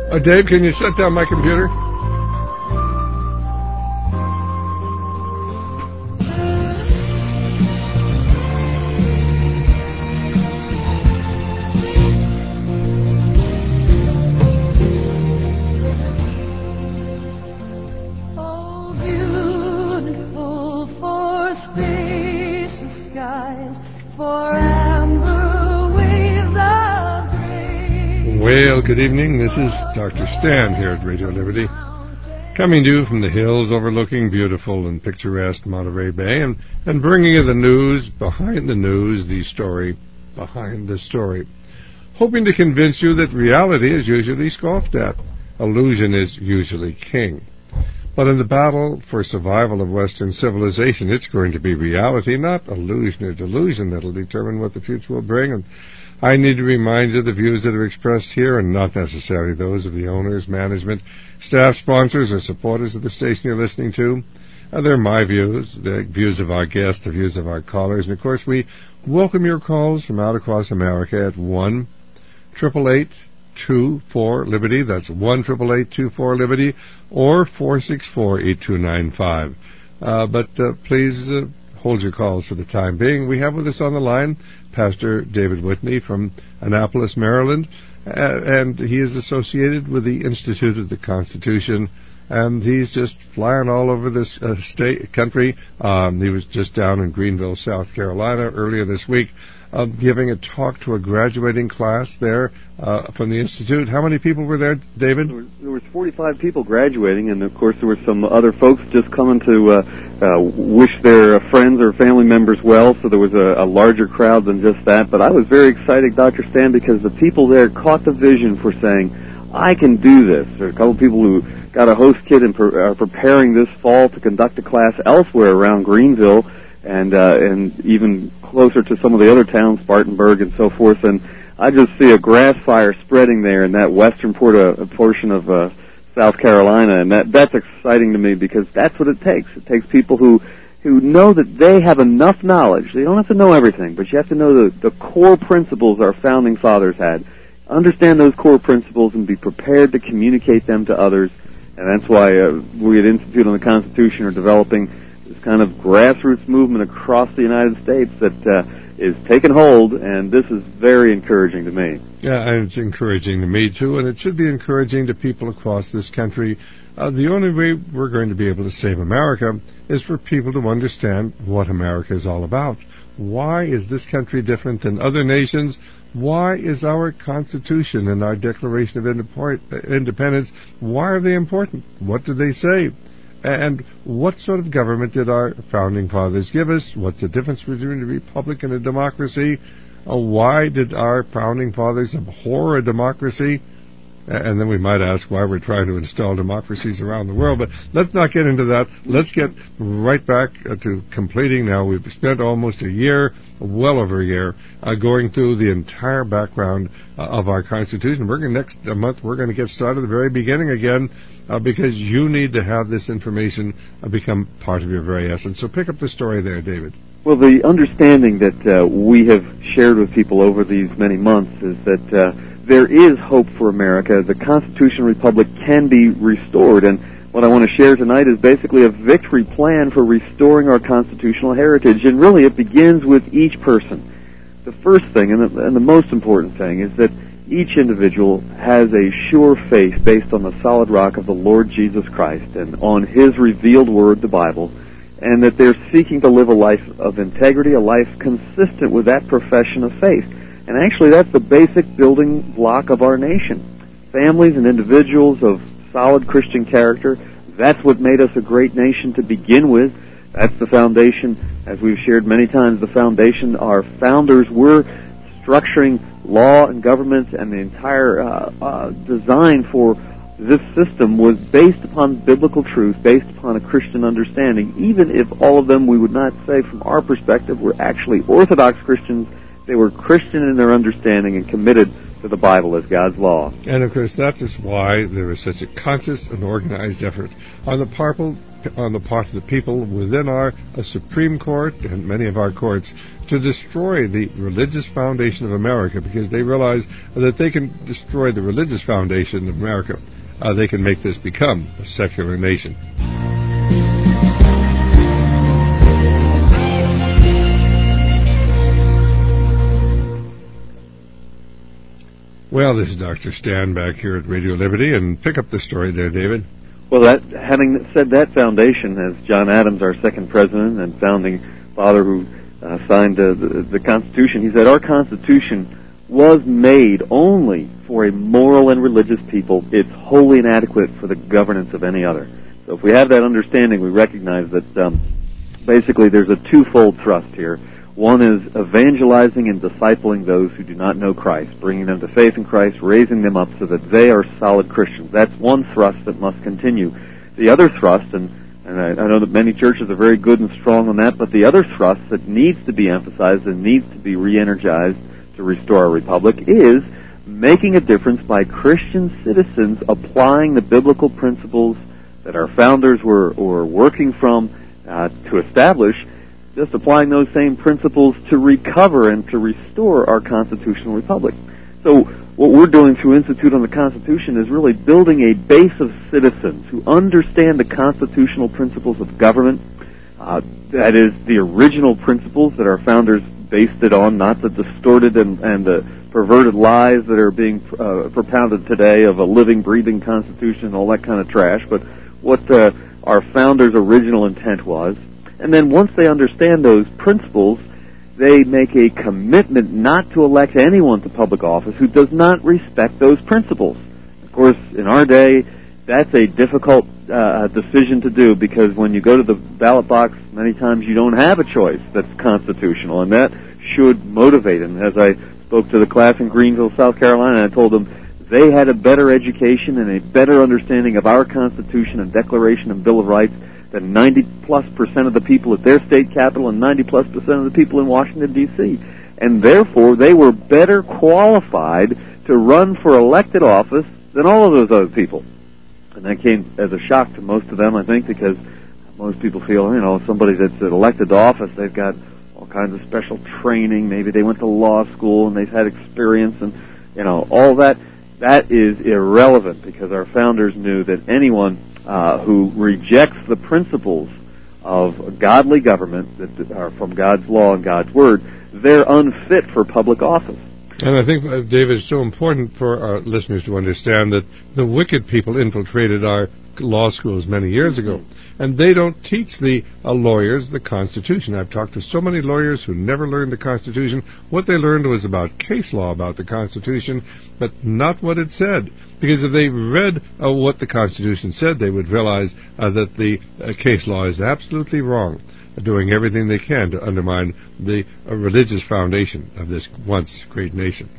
Dave, can you shut down my computer? Well, good evening. This is Dr. Stan here at Radio Liberty, coming to you from the hills overlooking beautiful and picturesque Monterey Bay and bringing you the news behind the news, the story behind the story, hoping to convince you that reality is usually scoffed at. Illusion is usually king. But in the battle for survival of Western civilization, it's going to be reality, not illusion or delusion, that will determine what the future will bring. And I need to remind you the views that are expressed here are not necessarily those of the owners, management, staff, sponsors, or supporters of the station you're listening to. They're my views, the views of our guests, the views of our callers. And, of course, we welcome your calls from out across America at 1-888-24-LIBERTY. That's 1-888-24-LIBERTY or 464-8295. But please hold your calls for the time being. We have with us on the line Pastor David Whitney from Annapolis, Maryland, and he is associated with the Institute of the Constitution, and he's just flying all over this country. He was just down in Greenville, South Carolina earlier this week, giving a talk to a graduating class there from the Institute. How many people were there, David? There was 45 people graduating, and of course there were some other folks just coming to wish their friends or family members well, so there was a larger crowd than just that. But I was very excited, Dr. Stan, because the people there caught the vision for saying, I can do this. There are a couple of people who got a host kit and are preparing this fall to conduct a class elsewhere around Greenville, and even closer to some of the other towns, Spartanburg and so forth. And I just see a grass fire spreading there in that western portion of South Carolina, and that's exciting to me, because that's what it takes. It takes people who know that they have enough knowledge. They don't have to know everything, but you have to know the core principles our founding fathers had. Understand those core principles and be prepared to communicate them to others. And that's why we at Institute on the Constitution are developing this kind of grassroots movement across the United States that is taking hold, and this is very encouraging to me. Yeah, and it's encouraging to me, too, and it should be encouraging to people across this country. The only way we're going to be able to save America is for people to understand what America is all about. Why is this country different than other nations? Why is our Constitution and our Declaration of Independence, why are they important? What do they say? And what sort of government did our founding fathers give us? What's the difference between a republic and a democracy? Why did our founding fathers abhor a democracy? And then we might ask why we're trying to install democracies around the world. But let's not get into that. Let's get right back to completing now. We've spent almost a year, well over a year, going through the entire background of our Constitution. Next month, we're going to get started at the very beginning again, because you need to have this information become part of your very essence. So pick up the story there, David. Well, the understanding that we have shared with people over these many months is that there is hope for America. The Constitutional Republic can be restored, and what I want to share tonight is basically a victory plan for restoring our constitutional heritage, and really it begins with each person. The first thing, and the most important thing, is that each individual has a sure faith based on the solid rock of the Lord Jesus Christ and on His revealed Word, the Bible, and that they're seeking to live a life of integrity, a life consistent with that profession of faith. And actually, that's the basic building block of our nation. Families and individuals of solid Christian character, that's what made us a great nation to begin with. That's the foundation, as we've shared many times, the foundation our founders were structuring law and government, and the entire design for this system was based upon biblical truth, based upon a Christian understanding, even if all of them, we would not say from our perspective, were actually Orthodox Christians. They were Christian in their understanding and committed to the Bible as God's law. And, of course, that is why there is such a conscious and organized effort on the part on the part of the people within our Supreme Court and many of our courts to destroy the religious foundation of America, because they realize that they can destroy the religious foundation of America. They can make this become a secular nation. Well, this is Dr. Stan back here at Radio Liberty, and pick up the story there, David. Well, having said that foundation, as John Adams, our second president and founding father who signed the Constitution, he said, our Constitution was made only for a moral and religious people. It's wholly inadequate for the governance of any other. So if we have that understanding, we recognize that basically there's a twofold thrust here. One is evangelizing and discipling those who do not know Christ, bringing them to faith in Christ, raising them up so that they are solid Christians. That's one thrust that must continue. The other thrust, and I know that many churches are very good and strong on that, but the other thrust that needs to be emphasized and needs to be re-energized to restore our republic is making a difference by Christian citizens applying the biblical principles that our founders were working from to establish, just applying those same principles to recover and to restore our constitutional republic. So what we're doing through Institute on the Constitution is really building a base of citizens who understand the constitutional principles of government. That is, the original principles that our founders based it on, not the distorted and the perverted lies that are being propounded today of a living, breathing Constitution and all that kind of trash, but what our founders' original intent was. And then once they understand those principles, they make a commitment not to elect anyone to public office who does not respect those principles. Of course, in our day, that's a difficult decision to do, because when you go to the ballot box, many times you don't have a choice that's constitutional, and that should motivate them. As I spoke to the class in Greenville, South Carolina, I told them they had a better education and a better understanding of our Constitution and Declaration and Bill of Rights than 90+% of the people at their state capital and 90+% of the people in Washington, D.C. And therefore, they were better qualified to run for elected office than all of those other people. And that came as a shock to most of them, I think, because most people feel, somebody that's elected to office, they've got all kinds of special training. Maybe they went to law school and they've had experience and, all that. That is irrelevant, because our founders knew that anyone who rejects the principles of godly government that are from God's law and God's word, they're unfit for public office. And I think, David, it's so important for our listeners to understand that the wicked people infiltrated our law schools many years ago, and they don't teach the lawyers the Constitution. I've talked to so many lawyers who never learned the Constitution. What they learned was about case law about the Constitution, but not what it said. Because if they read what the Constitution said, they would realize that the case law is absolutely wrong, doing everything they can to undermine the religious foundation of this once great nation.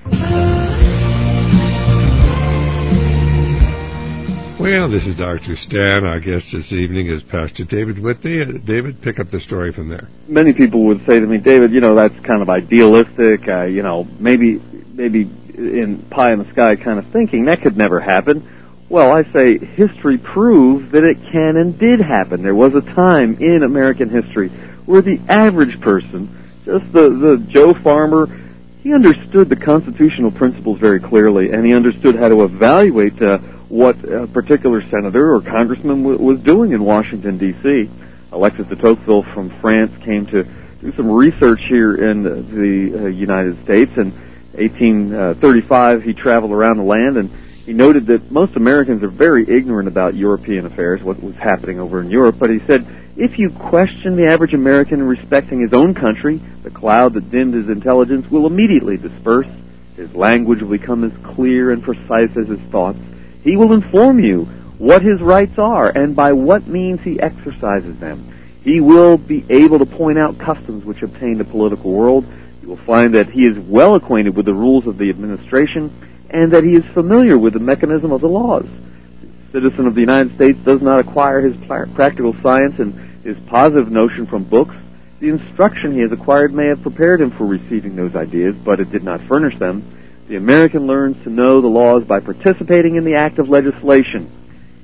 Well, this is Dr. Stan. Our guest this evening is Pastor David Whitney. David, pick up the story from there. Many people would say to me, David, that's kind of idealistic, maybe in pie in the sky kind of thinking. That could never happen. Well, I say history proves that it can and did happen. There was a time in American history where the average person, just the Joe farmer, he understood the constitutional principles very clearly, and he understood how to evaluate what a particular senator or congressman was doing in Washington, D.C. Alexis de Tocqueville from France came to do some research here in the United States. In 1835, he traveled around the land, and he noted that most Americans are very ignorant about European affairs, what was happening over in Europe. But he said, if you question the average American respecting his own country, the cloud that dimmed his intelligence will immediately disperse. His language will become as clear and precise as his thoughts. He will inform you what his rights are and by what means he exercises them. He will be able to point out customs which obtain the political world. You will find that he is well acquainted with the rules of the administration and that he is familiar with the mechanism of the laws. The citizen of the United States does not acquire his practical science and his positive notion from books. The instruction he has acquired may have prepared him for receiving those ideas, but it did not furnish them. The American learns to know the laws by participating in the act of legislation.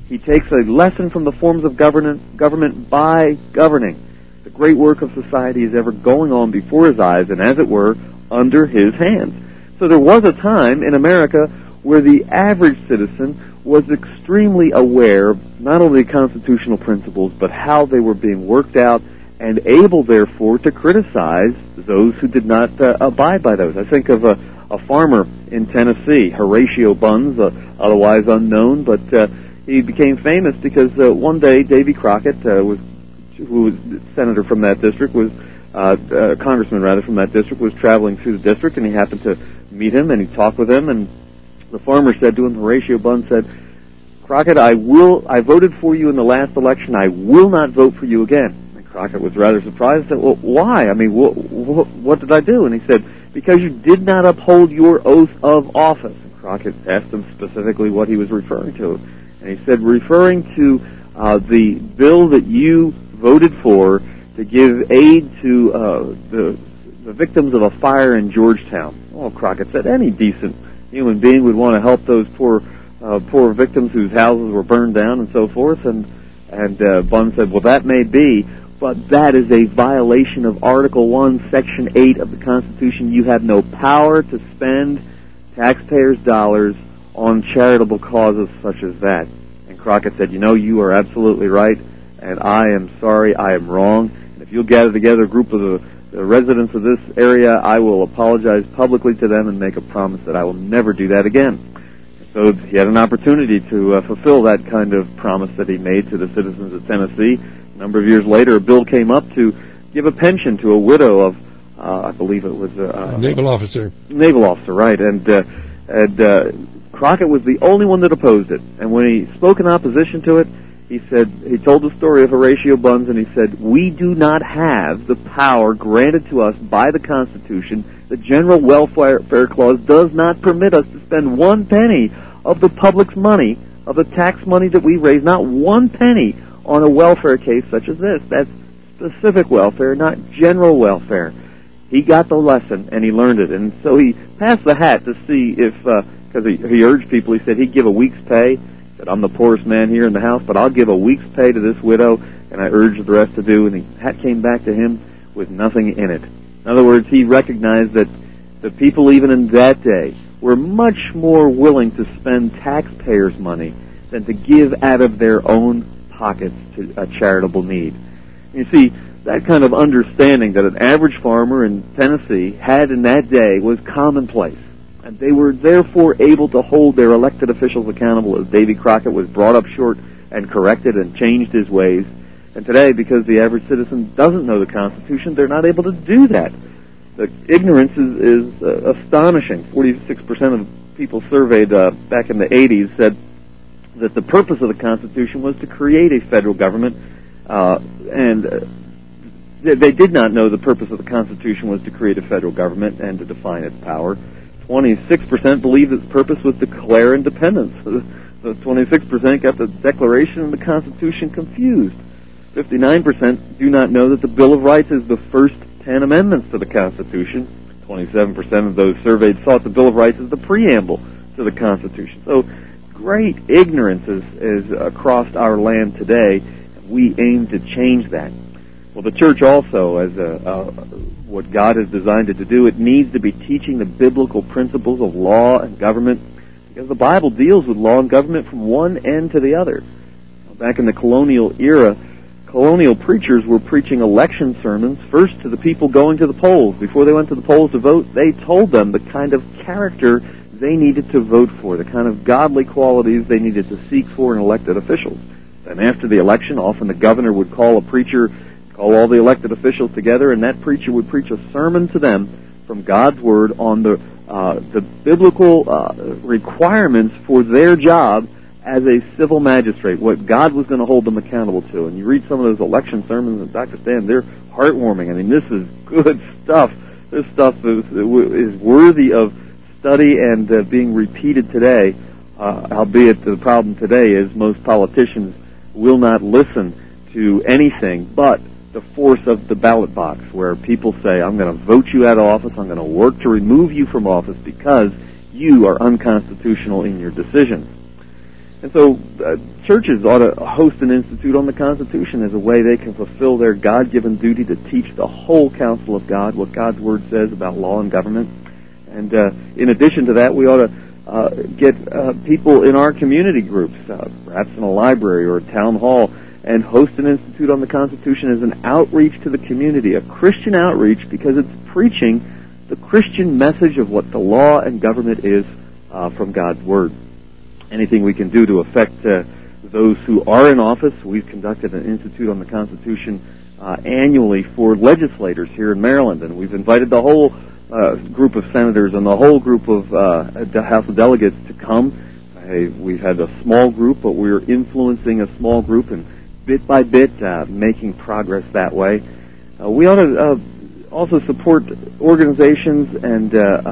He takes a lesson from the forms of government by governing. The great work of society is ever going on before his eyes and, as it were, under his hands. So there was a time in America where the average citizen was extremely aware of not only constitutional principles, but how they were being worked out, and able, therefore, to criticize those who did not abide by those. I think of a farmer in Tennessee, Horatio Bunz, otherwise unknown, but he became famous because one day Davy Crockett, who was senator from that district, congressman rather from that district, was traveling through the district, and he happened to meet him, and he talked with him, and the farmer said to him, Horatio Bunz said, "Crockett, I voted for you in the last election. I will not vote for you again." Crockett was rather surprised and said, "Well, why? I mean, what did I do?" And he said, "Because you did not uphold your oath of office." And Crockett asked him specifically what he was referring to. And he said, referring to the bill that you voted for to give aid to the victims of a fire in Georgetown. Well, Crockett said, any decent human being would want to help those poor victims whose houses were burned down and so forth. And Bunn said, well, that may be, but that is a violation of Article 1, Section 8 of the Constitution. You have no power to spend taxpayers' dollars on charitable causes such as that. And Crockett said, you are absolutely right, and I am sorry, I am wrong. And if you'll gather together a group of the residents of this area, I will apologize publicly to them and make a promise that I will never do that again. So he had an opportunity to fulfill that kind of promise that he made to the citizens of Tennessee. A number of years later, a bill came up to give a pension to a widow of, I believe it was a naval officer. Naval officer, right? And Crockett was the only one that opposed it. And when he spoke in opposition to it, he told the story of Horatio Bunz, and he said, "We do not have the power granted to us by the Constitution. The General Welfare Clause does not permit us to spend one penny of the public's money, of the tax money that we raise, not one penny on a welfare case such as this. That's specific welfare, not general welfare." He got the lesson, and he learned it. And so he passed the hat to see if, because he urged people, he said he'd give a week's pay. He said, "I'm the poorest man here in the house, but I'll give a week's pay to this widow," and I urged the rest to do, and the hat came back to him with nothing in it. In other words, he recognized that the people even in that day were much more willing to spend taxpayers' money than to give out of their own pockets to a charitable need. You see, that kind of understanding that an average farmer in Tennessee had in that day was commonplace. And they were therefore able to hold their elected officials accountable as Davy Crockett was brought up short and corrected and changed his ways. And today, because the average citizen doesn't know the Constitution, they're not able to do that. The ignorance is astonishing. 46% of people surveyed back in the 80s said that the purpose of the Constitution was to create a federal government, they did not know the purpose of the Constitution was to create a federal government and to define its power. 26% believed its purpose was to declare independence. So 26% got the Declaration and the Constitution confused. 59% do not know that the Bill of Rights is the first 10 amendments to the Constitution. 27% of those surveyed thought the Bill of Rights is the preamble to the Constitution. So great ignorance is across our land today. We aim to change that. Well, the church also, as what God has designed it to do, it needs to be teaching the biblical principles of law and government, because the Bible deals with law and government from one end to the other. Back in the colonial era, colonial preachers were preaching election sermons first to the people going to the polls. Before they went to the polls to vote, they told them the kind of character they needed to vote for, the kind of godly qualities they needed to seek for in elected officials. And after the election, often the governor would call all the elected officials together, and that preacher would preach a sermon to them from God's Word on the biblical requirements for their job as a civil magistrate, what God was going to hold them accountable to. And you read some of those election sermons, and Dr. Stan, they're heartwarming. I mean, this is good stuff. This stuff is worthy of study and being repeated today, albeit the problem today is most politicians will not listen to anything but the force of the ballot box, where people say, I'm going to vote you out of office, I'm going to work to remove you from office because you are unconstitutional in your decisions. And so churches ought to host an institute on the Constitution as a way they can fulfill their God-given duty to teach the whole counsel of God, what God's Word says about law and government. And in addition to that, we ought to get people in our community groups, perhaps in a library or a town hall, and host an institute on the Constitution as an outreach to the community, a Christian outreach, because it's preaching the Christian message of what the law and government is from God's Word. Anything we can do to affect those who are in office. We've conducted an institute on the Constitution annually for legislators here in Maryland, and we've invited the whole group of senators and the whole group of House of Delegates to come. We've had a small group, but we're influencing a small group and bit by bit making progress that way. We ought to also support organizations and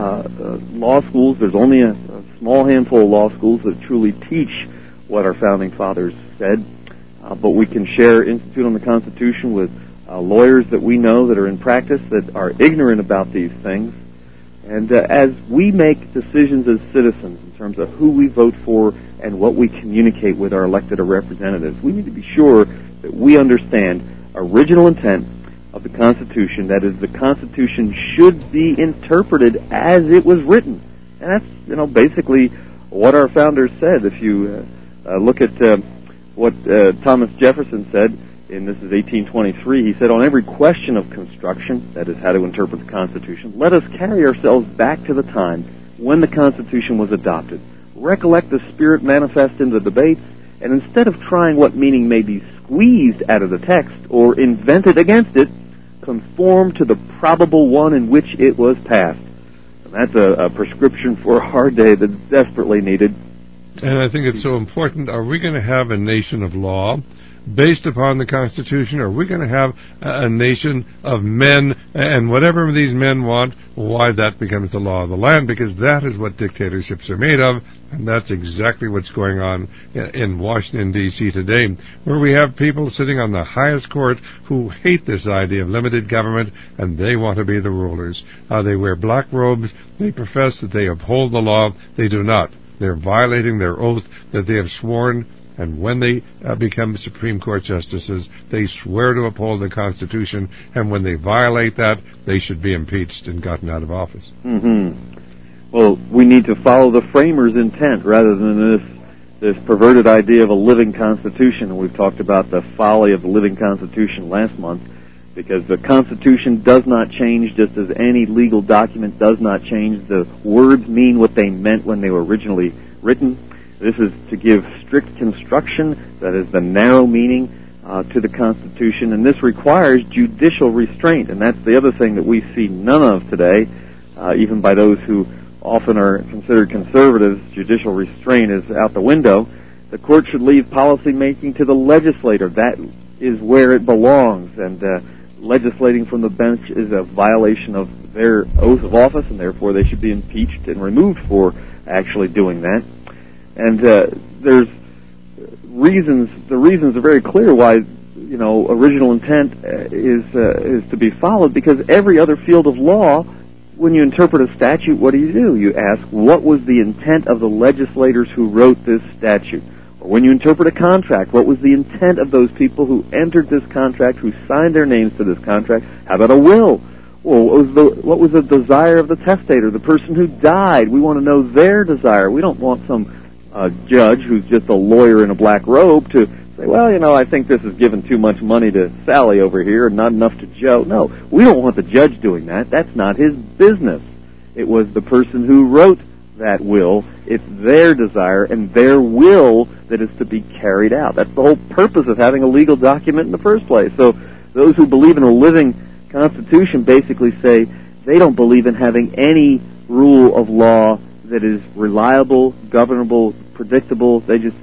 law schools. There's only a small handful of law schools that truly teach what our founding fathers said, but we can share Institute on the Constitution with lawyers that we know that are in practice that are ignorant about these things. And as we make decisions as citizens in terms of who we vote for and what we communicate with our elected representatives, we need to be sure that we understand original intent of the Constitution. That is, the Constitution should be interpreted as it was written. And that's, basically what our founders said. If you look at what Thomas Jefferson said, and this is 1823, he said, "On every question of construction, that is how to interpret the Constitution, let us carry ourselves back to the time when the Constitution was adopted. Recollect the spirit manifest in the debates, and instead of trying what meaning may be squeezed out of the text or invented against it, conform to the probable one in which it was passed." And that's a prescription for our day that's desperately needed. And I think it's so important. Are we going to have a nation of law based upon the Constitution, or are we going to have a nation of men, and whatever these men want, why that becomes the law of the land? Because that is what dictatorships are made of, and that's exactly what's going on in Washington, D.C. today, where we have people sitting on the highest court who hate this idea of limited government, and they want to be the rulers. They wear black robes. They profess that they uphold the law. They do not. They're violating their oath that they have sworn. And when they become Supreme Court justices, they swear to uphold the Constitution, and when they violate that, they should be impeached and gotten out of office. Mm-hmm. Well, we need to follow the framers' intent rather than this perverted idea of a living Constitution. And we've talked about the folly of the living Constitution last month, because the Constitution does not change, just as any legal document does not change. The words mean what they meant when they were originally written. This is to give strict construction, that is the narrow meaning, to the Constitution, and this requires judicial restraint, and that's the other thing that we see none of today, even by those who often are considered conservatives. Judicial restraint is out the window. The court should leave policy making to the legislator. That is where it belongs, and legislating from the bench is a violation of their oath of office, and therefore they should be impeached and removed for actually doing that. And there's reasons. The reasons are very clear why original intent is to be followed. Because every other field of law, when you interpret a statute, what do? You ask, what was the intent of the legislators who wrote this statute? Or when you interpret a contract, what was the intent of those people who entered this contract, who signed their names to this contract? How about a will? Well, what was the desire of the testator, the person who died? We want to know their desire. We don't want some judge who's just a lawyer in a black robe to say, well, I think this is giving too much money to Sally over here and not enough to Joe. No, we don't want the judge doing that. That's not his business. It was the person who wrote that will. It's their desire and their will that is to be carried out. That's the whole purpose of having a legal document in the first place. So those who believe in a living Constitution basically say they don't believe in having any rule of law that is reliable, governable, predictable.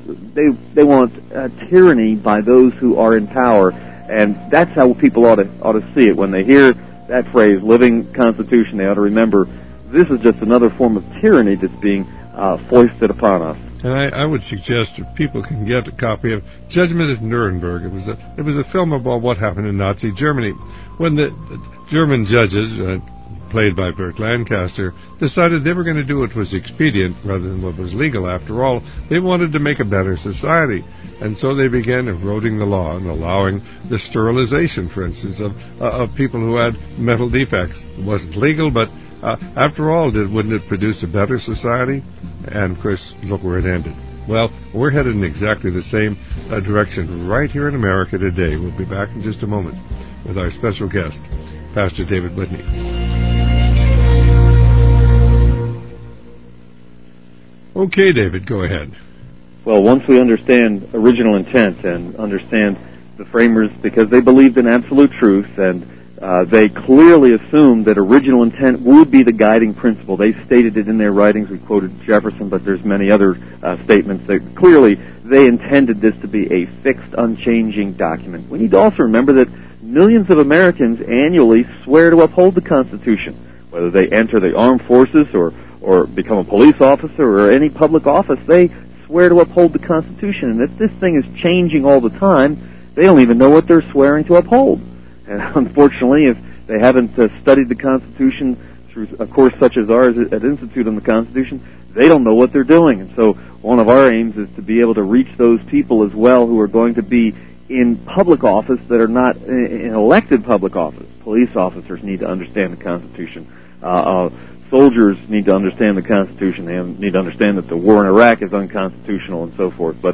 They want tyranny by those who are in power, and that's how people ought to see it. When they hear that phrase, living Constitution, they ought to remember this is just another form of tyranny that's being foisted upon us. And I would suggest if people can get a copy of Judgment at Nuremberg. It was a film about what happened in Nazi Germany when the German judges played by Burt Lancaster, decided they were going to do what was expedient rather than what was legal. After all, they wanted to make a better society. And so they began eroding the law and allowing the sterilization, for instance, of people who had mental defects. It wasn't legal, but after all, wouldn't it produce a better society? And, of course, look where it ended. Well, we're headed in exactly the same direction right here in America today. We'll be back in just a moment with our special guest, Pastor David Whitney. Okay, David, go ahead. Well, once we understand original intent and understand the framers, because they believed in absolute truth, and they clearly assumed that original intent would be the guiding principle. They stated it in their writings. We quoted Jefferson, but there's many other statements that clearly they intended this to be a fixed, unchanging document. We need to also remember that millions of Americans annually swear to uphold the Constitution, whether they enter the armed forces or become a police officer or any public office. They swear to uphold the Constitution, and if this thing is changing all the time, they don't even know what they're swearing to uphold. And unfortunately, if they haven't studied the Constitution through a course such as ours at Institute on the Constitution, they don't know what they're doing. And so one of our aims is to be able to reach those people as well who are going to be in public office that are not in elected public office. Police officers need to understand the Constitution. Soldiers need to understand the Constitution. They need to understand that the war in Iraq is unconstitutional and so forth. But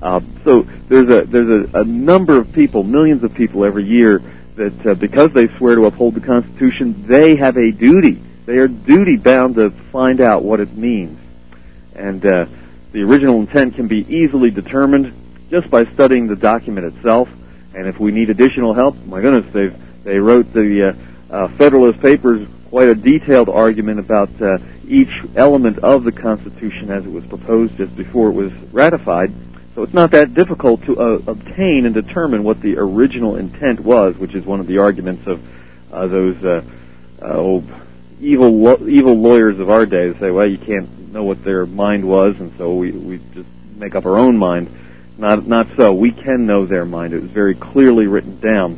so there's a number of people, millions of people every year that because they swear to uphold the Constitution, they have a duty. They are duty bound to find out what it means. And the original intent can be easily determined just by studying the document itself. And if we need additional help, my goodness, they wrote the Federalist Papers quite a detailed argument about each element of the Constitution as it was proposed just before it was ratified. So it's not that difficult to obtain and determine what the original intent was, which is one of the arguments of those old evil lawyers of our day. They say, well, you can't know what their mind was, and so we just make up our own mind. Not so. We can know their mind. It was very clearly written down.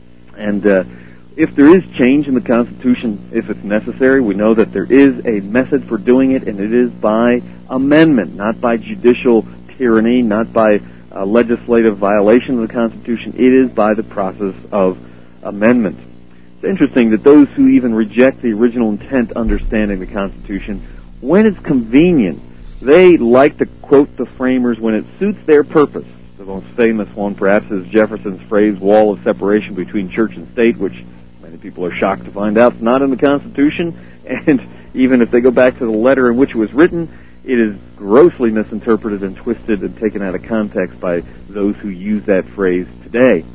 And if there is change in the Constitution, if it's necessary, we know that there is a method for doing it, and it is by amendment, not by judicial tyranny, not by legislative violation of the Constitution. It is by the process of amendment. It's interesting that those who even reject the original intent understanding the Constitution, when it's convenient, they like to quote the framers when it suits their purpose. The most famous one, perhaps, is Jefferson's phrase, wall of separation between church and state, which many people are shocked to find out is not in the Constitution. And even if they go back to the letter in which it was written, it is grossly misinterpreted and twisted and taken out of context by those who use that phrase today.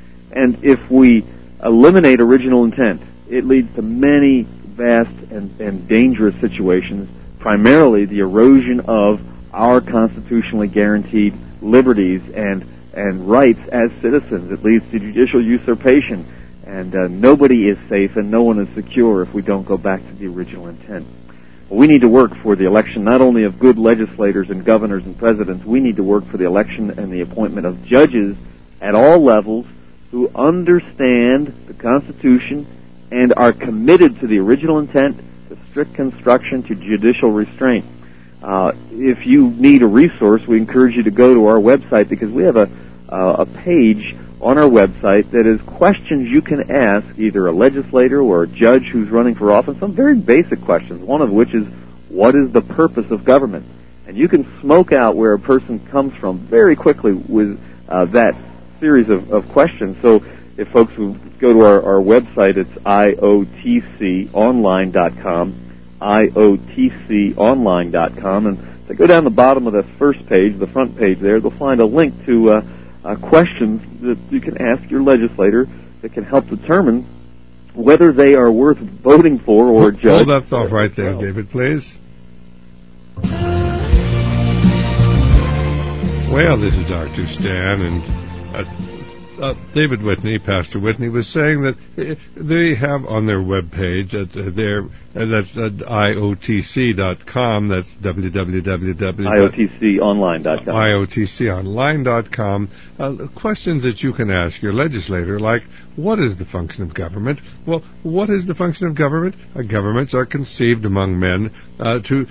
And if we eliminate original intent, it leads to many vast and dangerous situations, primarily the erosion of our constitutionally guaranteed liberties and rights as citizens. It leads to judicial usurpation, and nobody is safe and no one is secure if we don't go back to the original intent. We need to work for the election not only of good legislators and governors and presidents, we need to work for the election and the appointment of judges at all levels who understand the Constitution and are committed to the original intent, to strict construction, to judicial restraint. If you need a resource, we encourage you to go to our website, because we have a page on our website that is questions you can ask either a legislator or a judge who's running for office, some very basic questions, one of which is, what is the purpose of government? And you can smoke out where a person comes from very quickly with that series of questions. So if folks who go to our website, it's iotconline.com, iotconline.com, and if they go down the bottom of the first page, the front page there, they'll find a link to questions that you can ask your legislator that can help determine whether they are worth voting for or a judge. Hold that thought right there, David, please. Well, this is Dr. Stan, and David Whitney, Pastor Whitney, was saying that they have on their webpage that That's IOTC.com. That's IOTConline.com. IOTConline.com. Questions that you can ask your legislator, like, what is the function of government? Well, what is the function of government? Governments are conceived among men to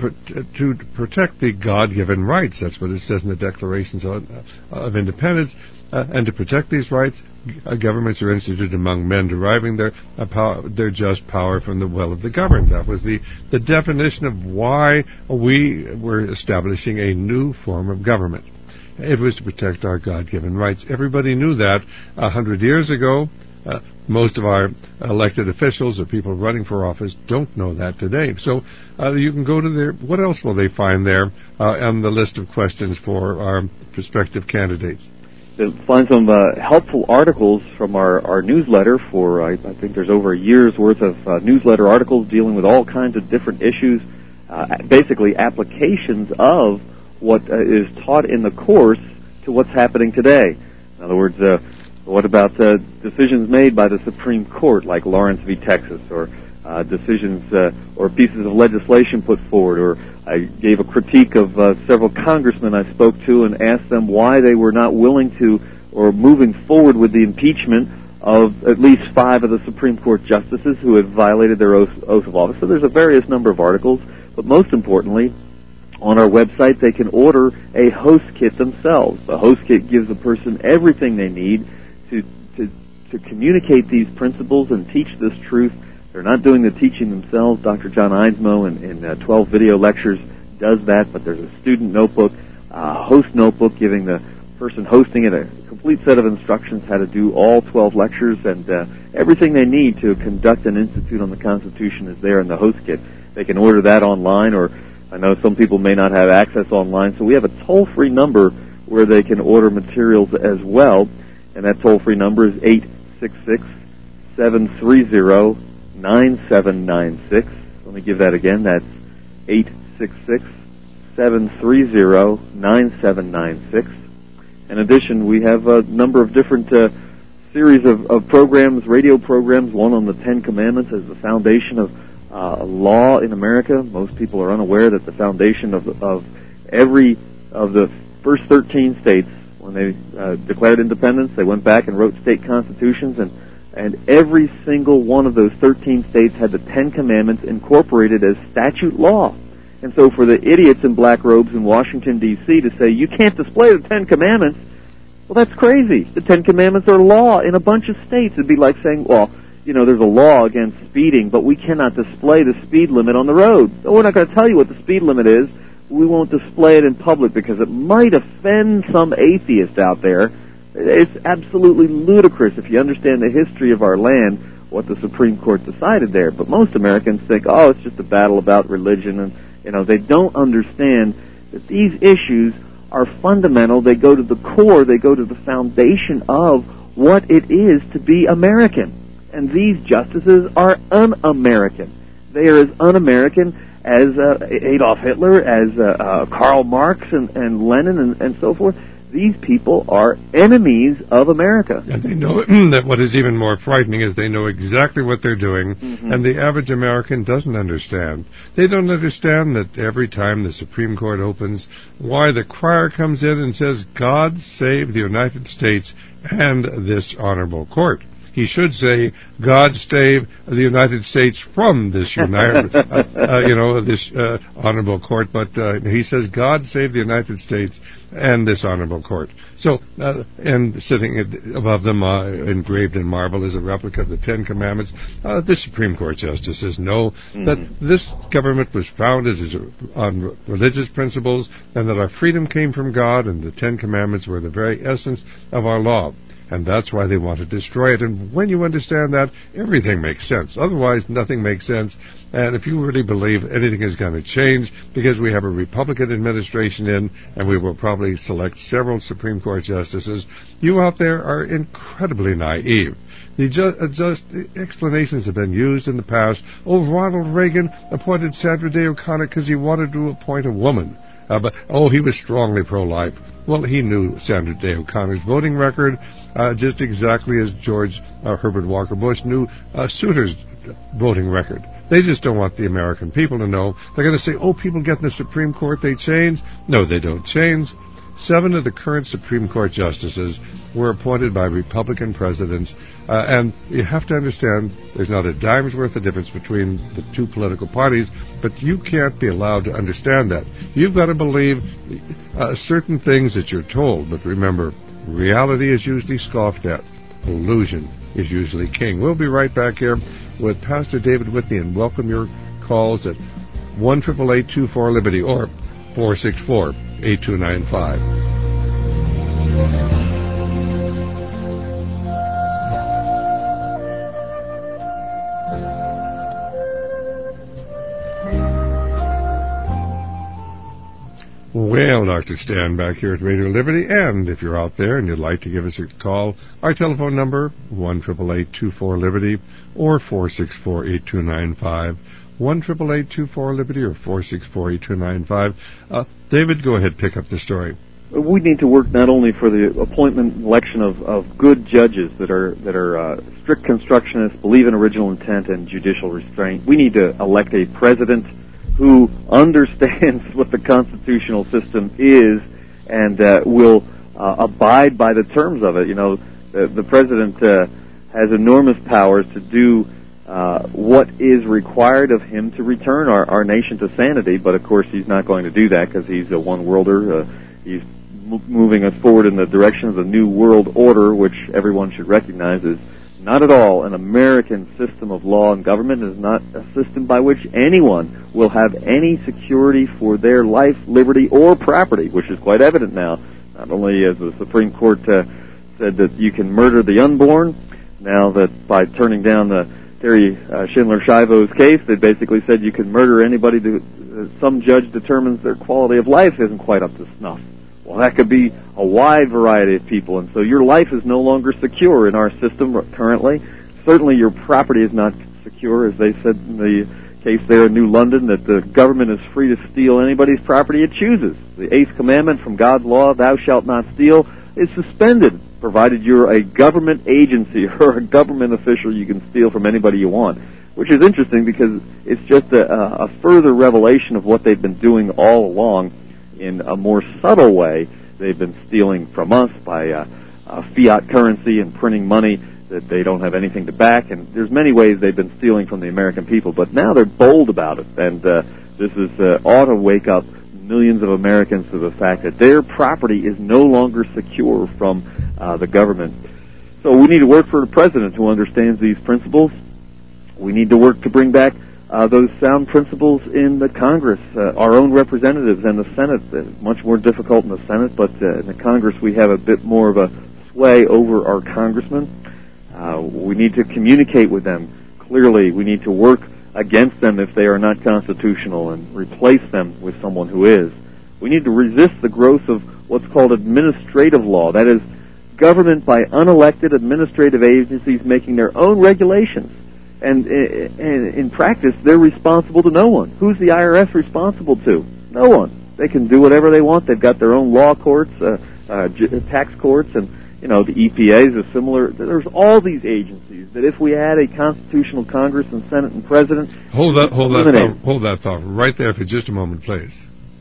protect the God-given rights. That's what it says in the Declarations of Independence. And to protect these rights, governments are instituted among men, deriving their just power from the will of the governed. That was the definition of why we were establishing a new form of government. It was to protect our God-given rights. Everybody knew that 100 years ago. Most of our elected officials or people running for office don't know that today. So you can go to there. What else will they find there on the list of questions for our prospective candidates? They'll find some helpful articles from our newsletter for, I think there's over a year's worth of newsletter articles dealing with all kinds of different issues, basically applications of what is taught in the course to what's happening today. In other words, what about decisions made by the Supreme Court, like Lawrence v. Texas, or decisions or pieces of legislation put forward, or I gave a critique of several congressmen I spoke to and asked them why they were not willing to or moving forward with the impeachment of at least 5 of the Supreme Court justices who had violated their oath of office. So there's a various number of articles, but most importantly, on our website they can order a host kit themselves. The host kit gives a person everything they need to communicate these principles and teach this truth. They're not doing the teaching themselves. Dr. John Einsmoe in 12 video lectures does that, but there's a student notebook, host notebook, giving the person hosting it a complete set of instructions how to do all 12 lectures, and everything they need to conduct an institute on the Constitution is there in the host kit. They can order that online, or I know some people may not have access online, so we have a toll-free number where they can order materials as well, and that toll-free number is 866-730-9796. Let me give that again. That's 866-730-9796. In addition, we have a number of different series of programs, radio programs, one on the Ten Commandments as the foundation of law in America. Most people are unaware that the foundation of every of the first 13 states, when they declared independence, they went back and wrote state constitutions, and every single one of those 13 states had the Ten Commandments incorporated as statute law. And so for the idiots in black robes in Washington, D.C. to say, you can't display the Ten Commandments, well, that's crazy. The Ten Commandments are law in a bunch of states. It'd be like saying, well, you know, there's a law against speeding, but we cannot display the speed limit on the road. So we're not going to tell you what the speed limit is. We won't display it in public because it might offend some atheist out there. It's absolutely ludicrous if you understand the history of our land, what the Supreme Court decided there. But most Americans think, oh, it's just a battle about religion, and they don't understand that these issues are fundamental. They go to the core. They go to the foundation of what it is to be American. And these justices are un-American. They are as un-American as Adolf Hitler, as Karl Marx and Lenin and so forth. These people are enemies of America. And they know that what is even more frightening is they know exactly what they're doing, and the average American doesn't understand. They don't understand that every time the Supreme Court opens, why the crier comes in and says, God save the United States and this honorable court. He should say, God save the United States from this this honorable court. But he says, God save the United States and this honorable court. So, and sitting above them, engraved in marble, is a replica of the Ten Commandments. The Supreme Court justices know that this government was founded on religious principles, and that our freedom came from God, and the Ten Commandments were the very essence of our law. And that's why they want to destroy it. And when you understand that, everything makes sense. Otherwise, nothing makes sense. And if you really believe anything is going to change, because we have a Republican administration and we will probably select several Supreme Court justices, you out there are incredibly naive. The explanations have been used in the past. Oh, Ronald Reagan appointed Sandra Day O'Connor because he wanted to appoint a woman. He was strongly pro-life. Well, he knew Sandra Day O'Connor's voting record just exactly as George Herbert Walker Bush knew Souter's voting record. They just don't want the American people to know. They're going to say, oh, people get in the Supreme Court, they change. No, they don't change. 7 of the current Supreme Court justices were appointed by Republican presidents, and you have to understand there's not a dime's worth of difference between the two political parties, but you can't be allowed to understand that. You've got to believe certain things that you're told, but remember, reality is usually scoffed at. Illusion is usually king. We'll be right back here with Pastor David Whitney, and welcome your calls at 1-888-24-LIBERTY or 464-8295. Well, Dr. Stan back here at Radio Liberty, and if you're out there and you'd like to give us a call, our telephone number, 1-888-24-LIBERTY or 464-8295, 1-888-24-LIBERTY or 464-8295. David, go ahead, pick up the story. We need to work not only for the appointment and election of good judges that are strict constructionists, believe in original intent and judicial restraint. We need to elect a president who understands what the constitutional system is and will abide by the terms of it. You know, the president has enormous powers to do what is required of him to return our nation to sanity, but of course he's not going to do that because he's a one-worlder. He's moving us forward in the direction of the New World Order, which everyone should recognize is not at all an American system of law and government. Is not a system by which anyone will have any security for their life, liberty, or property, which is quite evident now. Not only as the Supreme Court said that you can murder the unborn, now that by turning down the Terry Schindler-Schiavo's case, they basically said you can murder anybody that some judge determines their quality of life isn't quite up to snuff. Well, that could be a wide variety of people, and so your life is no longer secure in our system currently. Certainly your property is not secure, as they said in the case there in New London, that the government is free to steal anybody's property it chooses. The 8th commandment from God's law, thou shalt not steal, is suspended, provided you're a government agency or a government official. You can steal from anybody you want, which is interesting because it's just a further revelation of what they've been doing all along. In a more subtle way, they've been stealing from us by fiat currency and printing money that they don't have anything to back. And there's many ways they've been stealing from the American people, but now they're bold about it. And this ought to wake up millions of Americans to the fact that their property is no longer secure from the government. So we need to work for a president who understands these principles. We need to work to bring back those sound principles in the Congress, our own representatives and the Senate. Much more difficult in the Senate, but in the Congress we have a bit more of a sway over our congressmen. We need to communicate with them clearly. We need to work against them if they are not constitutional and replace them with someone who is. We need to resist the growth of what's called administrative law. That is, government by unelected administrative agencies making their own regulations. And in practice, they're responsible to no one. Who's the IRS responsible to? No one. They can do whatever they want. They've got their own law courts, tax courts, and the EPA is similar. There's all these agencies that if we had a constitutional Congress and Senate and President, hold that thought right there for just a moment, please.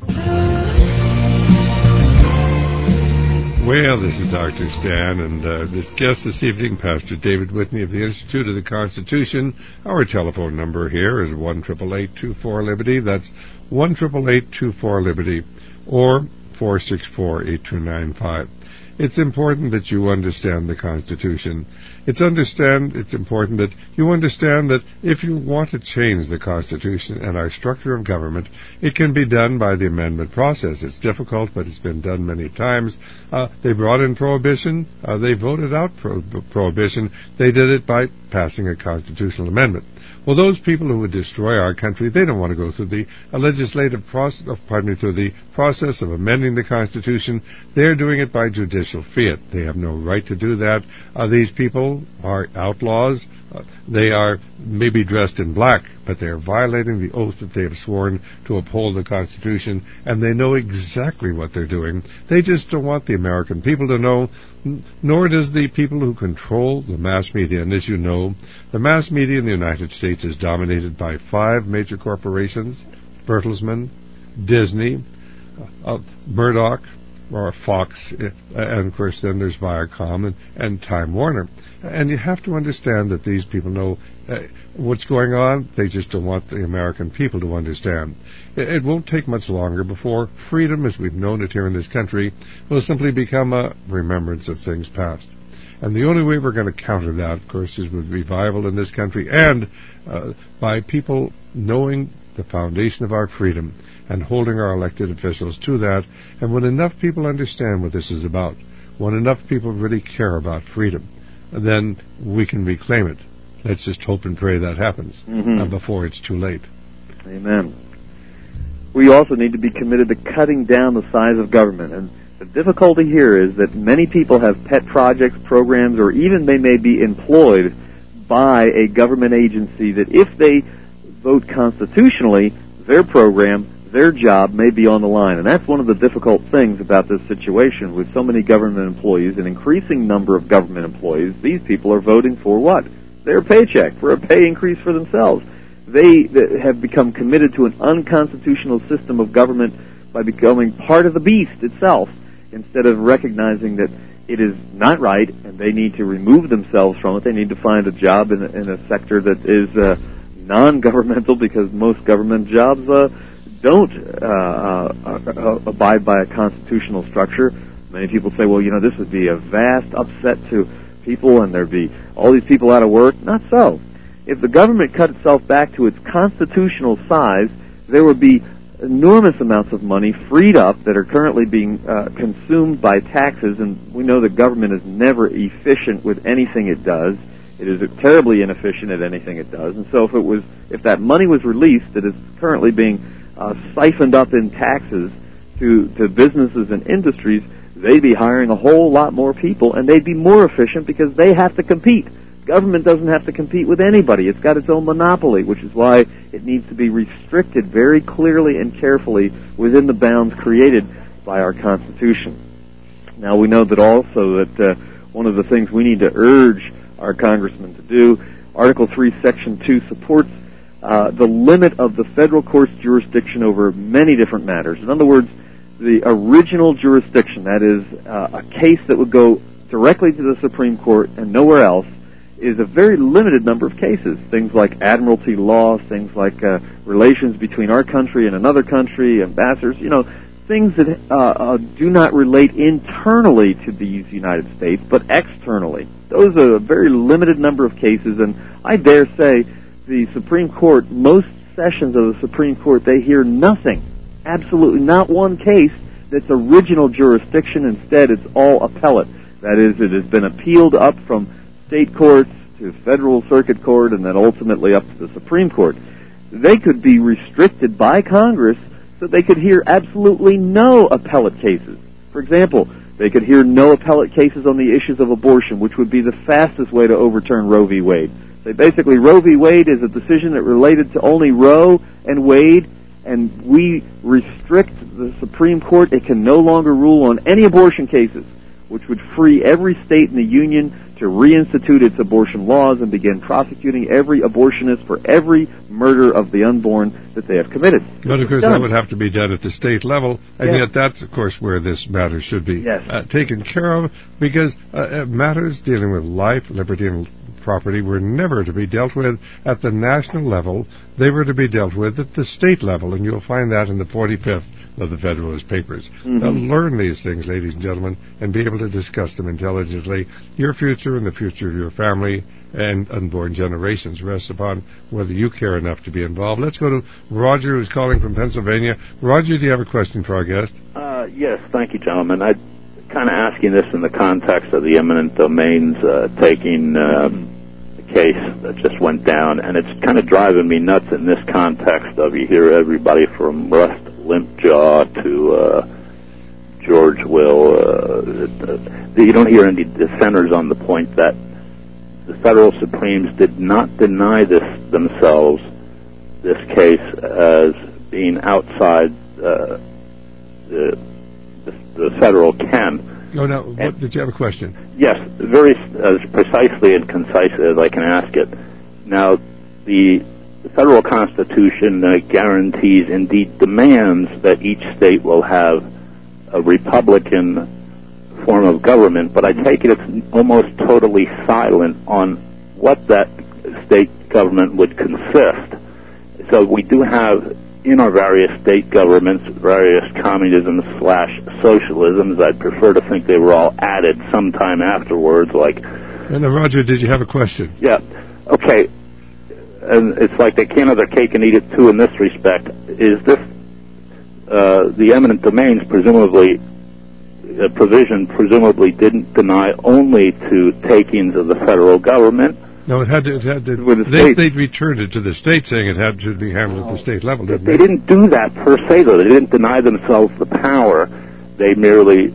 Well, this is Dr. Stan, and this guest this evening, Pastor David Whitney of the Institute of the Constitution. Our telephone number here is 1-888-24-LIBERTY. That's 1-888-24-LIBERTY or 464-8295. It's important that you understand the Constitution. It's important that you understand that if you want to change the Constitution and our structure of government, it can be done by the amendment process. It's difficult, but it's been done many times. They brought in prohibition. They voted out prohibition. They did it by passing a constitutional amendment. Well, those people who would destroy our country, they don't want to go through the through the process of amending the Constitution. They're doing it by judicial fiat. They have no right to do that. These people are outlaws. They are maybe dressed in black, but they are violating the oath that they have sworn to uphold the Constitution, and they know exactly what they're doing. They just don't want the American people to know, nor does the people who control the mass media. And as you know, the mass media in the United States is dominated by 5 major corporations: Bertelsmann, Disney, Murdoch, or Fox, and of course then there's Viacom and Time Warner. And you have to understand that these people know what's going on. They just don't want the American people to understand. It won't take much longer before freedom, as we've known it here in this country, will simply become a remembrance of things past. And the only way we're going to counter that, of course, is with revival in this country and by people knowing the foundation of our freedom and holding our elected officials to that. And when enough people understand what this is about, when enough people really care about freedom, then we can reclaim it. Let's just hope and pray that happens before it's too late. Amen. We also need to be committed to cutting down the size of government. And the difficulty here is that many people have pet projects, programs, or even they may be employed by a government agency that if they vote constitutionally, their program, their job may be on the line. And that's one of the difficult things about this situation with so many government employees, an increasing number of government employees. These people are voting for what? Their paycheck, for a pay increase for themselves. They have become committed to an unconstitutional system of government by becoming part of the beast itself, instead of recognizing that it is not right and they need to remove themselves from it. They need to find a job in a sector that is non-governmental, because most government jobs don't abide by a constitutional structure. Many people say, well, this would be a vast upset to people and there'd be all these people out of work. Not so. If the government cut itself back to its constitutional size, there would be enormous amounts of money freed up that are currently being consumed by taxes, and we know the government is never efficient with anything it does. It is terribly inefficient at anything it does. And so if that money was released that is currently being siphoned up in taxes to businesses and industries, they'd be hiring a whole lot more people, and they'd be more efficient because they have to compete. Government doesn't have to compete with anybody. It's got its own monopoly, which is why it needs to be restricted very clearly and carefully within the bounds created by our Constitution. Now, we know that also that one of the things we need to urge our congressmen to do, Article 3, Section 2 supports the limit of the federal court's jurisdiction over many different matters. In other words, the original jurisdiction, that is, a case that would go directly to the Supreme Court and nowhere else, is a very limited number of cases. Things like admiralty law, things like relations between our country and another country, ambassadors, things that do not relate internally to these United States, but externally. Those are a very limited number of cases, and I dare say the Supreme Court, most sessions of the Supreme Court, they hear nothing, absolutely not one case that's original jurisdiction. Instead, it's all appellate. That is, it has been appealed up from state courts to federal circuit court and then ultimately up to the Supreme Court. They could be restricted by Congress so they could hear absolutely no appellate cases. For example, they could hear no appellate cases on the issues of abortion, which would be the fastest way to overturn Roe v. Wade. So basically, Roe v. Wade is a decision that related to only Roe and Wade, and we restrict the Supreme Court. It can no longer rule on any abortion cases, which would free every state in the Union to reinstitute its abortion laws and begin prosecuting every abortionist for every murder of the unborn that they have committed. But, of course, that would have to be done at the state level, and yet that's, of course, where this matter should be taken care of, because matters dealing with life, liberty, and property were never to be dealt with at the national level. They were to be dealt with at the state level, and you'll find that in the 45th of the Federalist Papers. Learn these things, ladies and gentlemen, and be able to discuss them intelligently. Your future and the future of your family and unborn generations rests upon whether you care enough to be involved. Let's go to Roger, who's calling from Pennsylvania. Roger, do you have a question for our guest? Yes, thank you, gentlemen. I'm kind of asking this in the context of the eminent domains taking the case that just went down, and it's kind of driving me nuts in this context of you hear everybody from Russ Limpjaw to George Will. You don't hear any dissenters on the point that the federal Supremes did not deny this case as being outside the federal ken. Oh, now, did you have a question? Yes, very as precisely and concisely as I can ask it. Now, the federal Constitution guarantees, indeed demands, that each state will have a Republican form of government, but I take it it's almost totally silent on what that state government would consist. So we do have in our various state governments various communism/socialisms. I'd prefer to think they were all added sometime afterwards, like... And Roger, did you have a question? Yeah. Okay. And it's like they can't have their cake and eat it too in this respect. Is this the eminent domains provision presumably didn't deny only to takings of the federal government? No, it had to they'd returned it to the state, saying it should be handled at the state level, didn't they? They didn't do that per se, though. They didn't deny themselves the power. They merely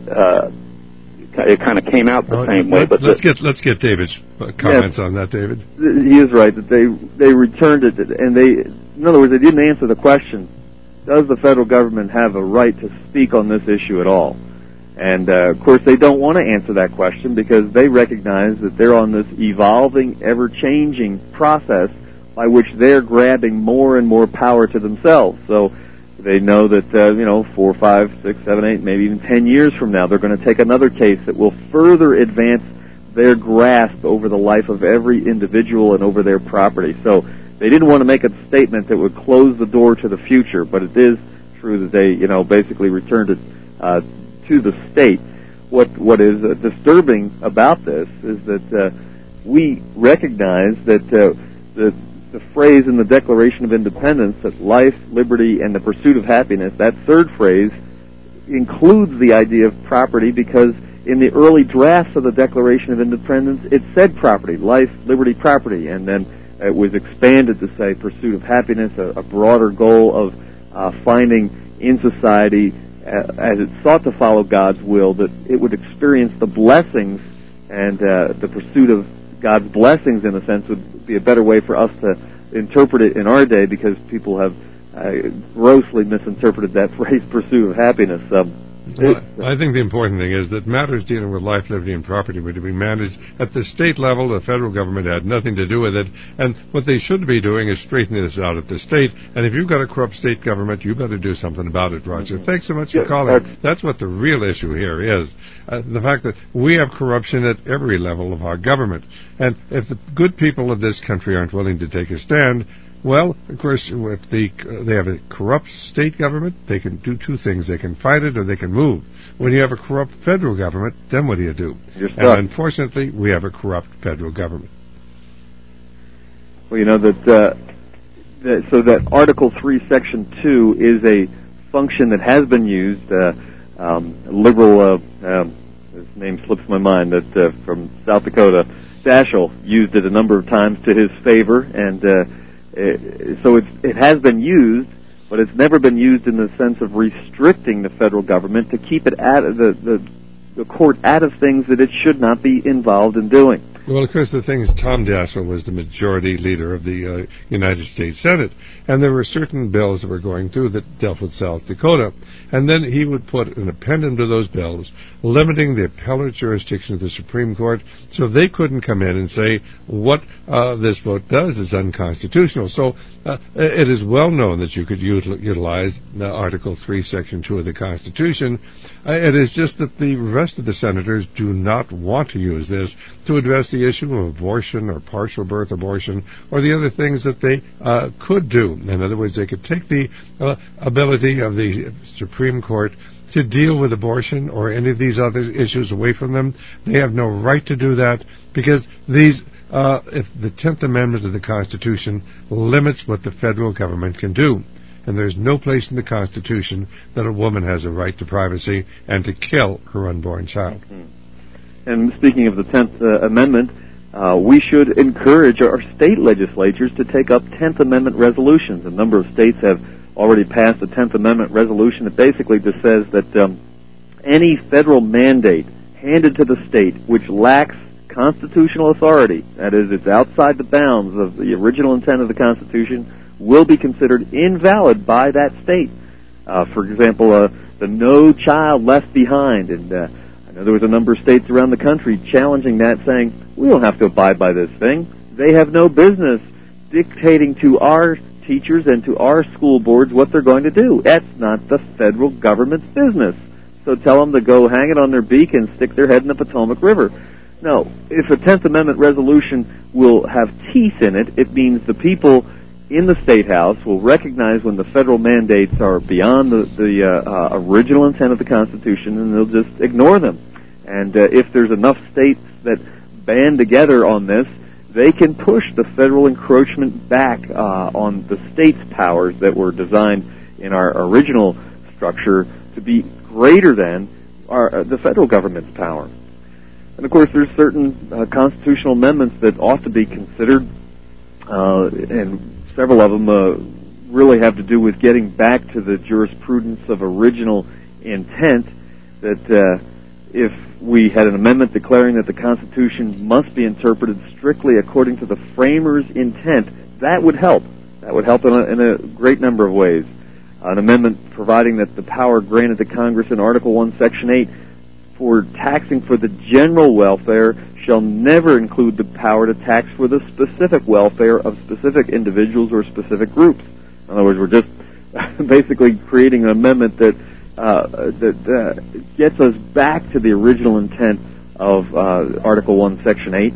it kind of came out the same way. But let's get David's comments on that, David. He is right that they returned it, and in other words, they didn't answer the question: does the federal government have a right to speak on this issue at all? And of course, they don't want to answer that question because they recognize that they're on this evolving, ever-changing process by which they're grabbing more and more power to themselves. So they know that 4, 5, 6, 7, 8, maybe even 10 years from now, they're going to take another case that will further advance their grasp over the life of every individual and over their property. So they didn't want to make a statement that would close the door to the future, but it is true that they, basically returned it to the state. What is disturbing about this is that we recognize that the phrase in the Declaration of Independence, that life, liberty, and the pursuit of happiness, that third phrase includes the idea of property, because in the early drafts of the Declaration of Independence, it said property, life, liberty, property, and then it was expanded to say pursuit of happiness, a broader goal of finding in society, as it sought to follow God's will, that it would experience the blessings, and the pursuit of God's blessings, in a sense, would be a better way for us to interpret it in our day, because people have grossly misinterpreted that phrase, pursuit of happiness. I think the important thing is that matters dealing with life, liberty, and property were to be managed at the state level. The federal government had nothing to do with it, and what they should be doing is straightening this out at the state. And if you've got a corrupt state government, you better do something about it, Roger. Thanks so much for calling. That's what the real issue here is, the fact that we have corruption at every level of our government. And if the good people of this country aren't willing to take a stand, well, of course, if they have a corrupt state government, they can do two things. They can fight it or they can move. When you have a corrupt federal government, then what do you do? And unfortunately, we have a corrupt federal government. Well, so that Article 3, Section 2 is a function that has been used. Liberal, his name slips my mind, that from South Dakota, Daschle used it a number of times to his favor, and so it has been used, but it's never been used in the sense of restricting the federal government to keep it out of the court out of things that it should not be involved in doing. Well, of course, the thing is, Tom Daschle was the majority leader of the United States Senate, and there were certain bills that were going through that dealt with South Dakota, and then he would put an appendum to those bills limiting the appellate jurisdiction of the Supreme Court, so they couldn't come in and say what this vote does is unconstitutional. So it is well known that you could utilize Article 3, Section 2 of the Constitution. It is just that the rest of the senators do not want to use this to address the issue of abortion or partial birth abortion or the other things that they could do. In other words, they could take the ability of the Supreme Court to deal with abortion or any of these other issues away from them. They have no right to do that because if the 10th Amendment of the Constitution limits what the federal government can do. And there's no place in the Constitution that a woman has a right to privacy and to kill her unborn child. And speaking of the 10th Amendment, we should encourage our state legislatures to take up 10th Amendment resolutions. A number of states have already passed a 10th Amendment resolution that basically just says that any federal mandate handed to the state which lacks constitutional authority, that is, it's outside the bounds of the original intent of the Constitution, will be considered invalid by that state. For example, the No Child Left Behind, and I know there was a number of states around the country challenging that, saying, we don't have to abide by this thing. They have no business dictating to our teachers and to our school boards what they're going to do. That's not the federal government's business. So tell them to go hang it on their beak and stick their head in the Potomac River. No, if a 10th Amendment resolution will have teeth in it, it means the people in the State House will recognize when the federal mandates are beyond the original intent of the Constitution, and they'll just ignore them. And if there's enough states that band together on this, they can push the federal encroachment back on the state's powers that were designed in our original structure to be greater than the federal government's power. And of course, there's certain constitutional amendments that ought to be considered, and several of them really have to do with getting back to the jurisprudence of original intent, that if we had an amendment declaring that the Constitution must be interpreted strictly according to the framers' intent, that would help. That would help in a great number of ways. An amendment providing that the power granted to Congress in Article 1, Section 8 for taxing for the general welfare shall never include the power to tax for the specific welfare of specific individuals or specific groups. In other words, we're just basically creating an amendment that gets us back to the original intent of Article 1, Section 8.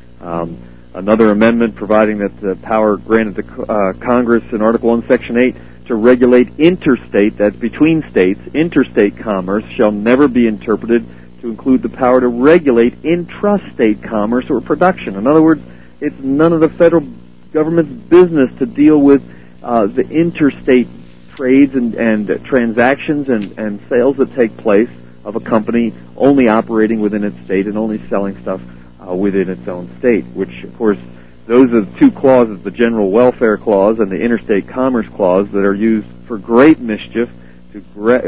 Another amendment providing that the power granted to Congress in Article 1, Section 8 to regulate interstate, that's between states, interstate commerce shall never be interpreted to include the power to regulate intrastate commerce or production. In other words, it's none of the federal government's business to deal with the interstate trades and transactions and sales that take place of a company only operating within its state and only selling stuff within its own state, which, of course, those are the two clauses, the General Welfare Clause and the Interstate Commerce Clause, that are used for great mischief to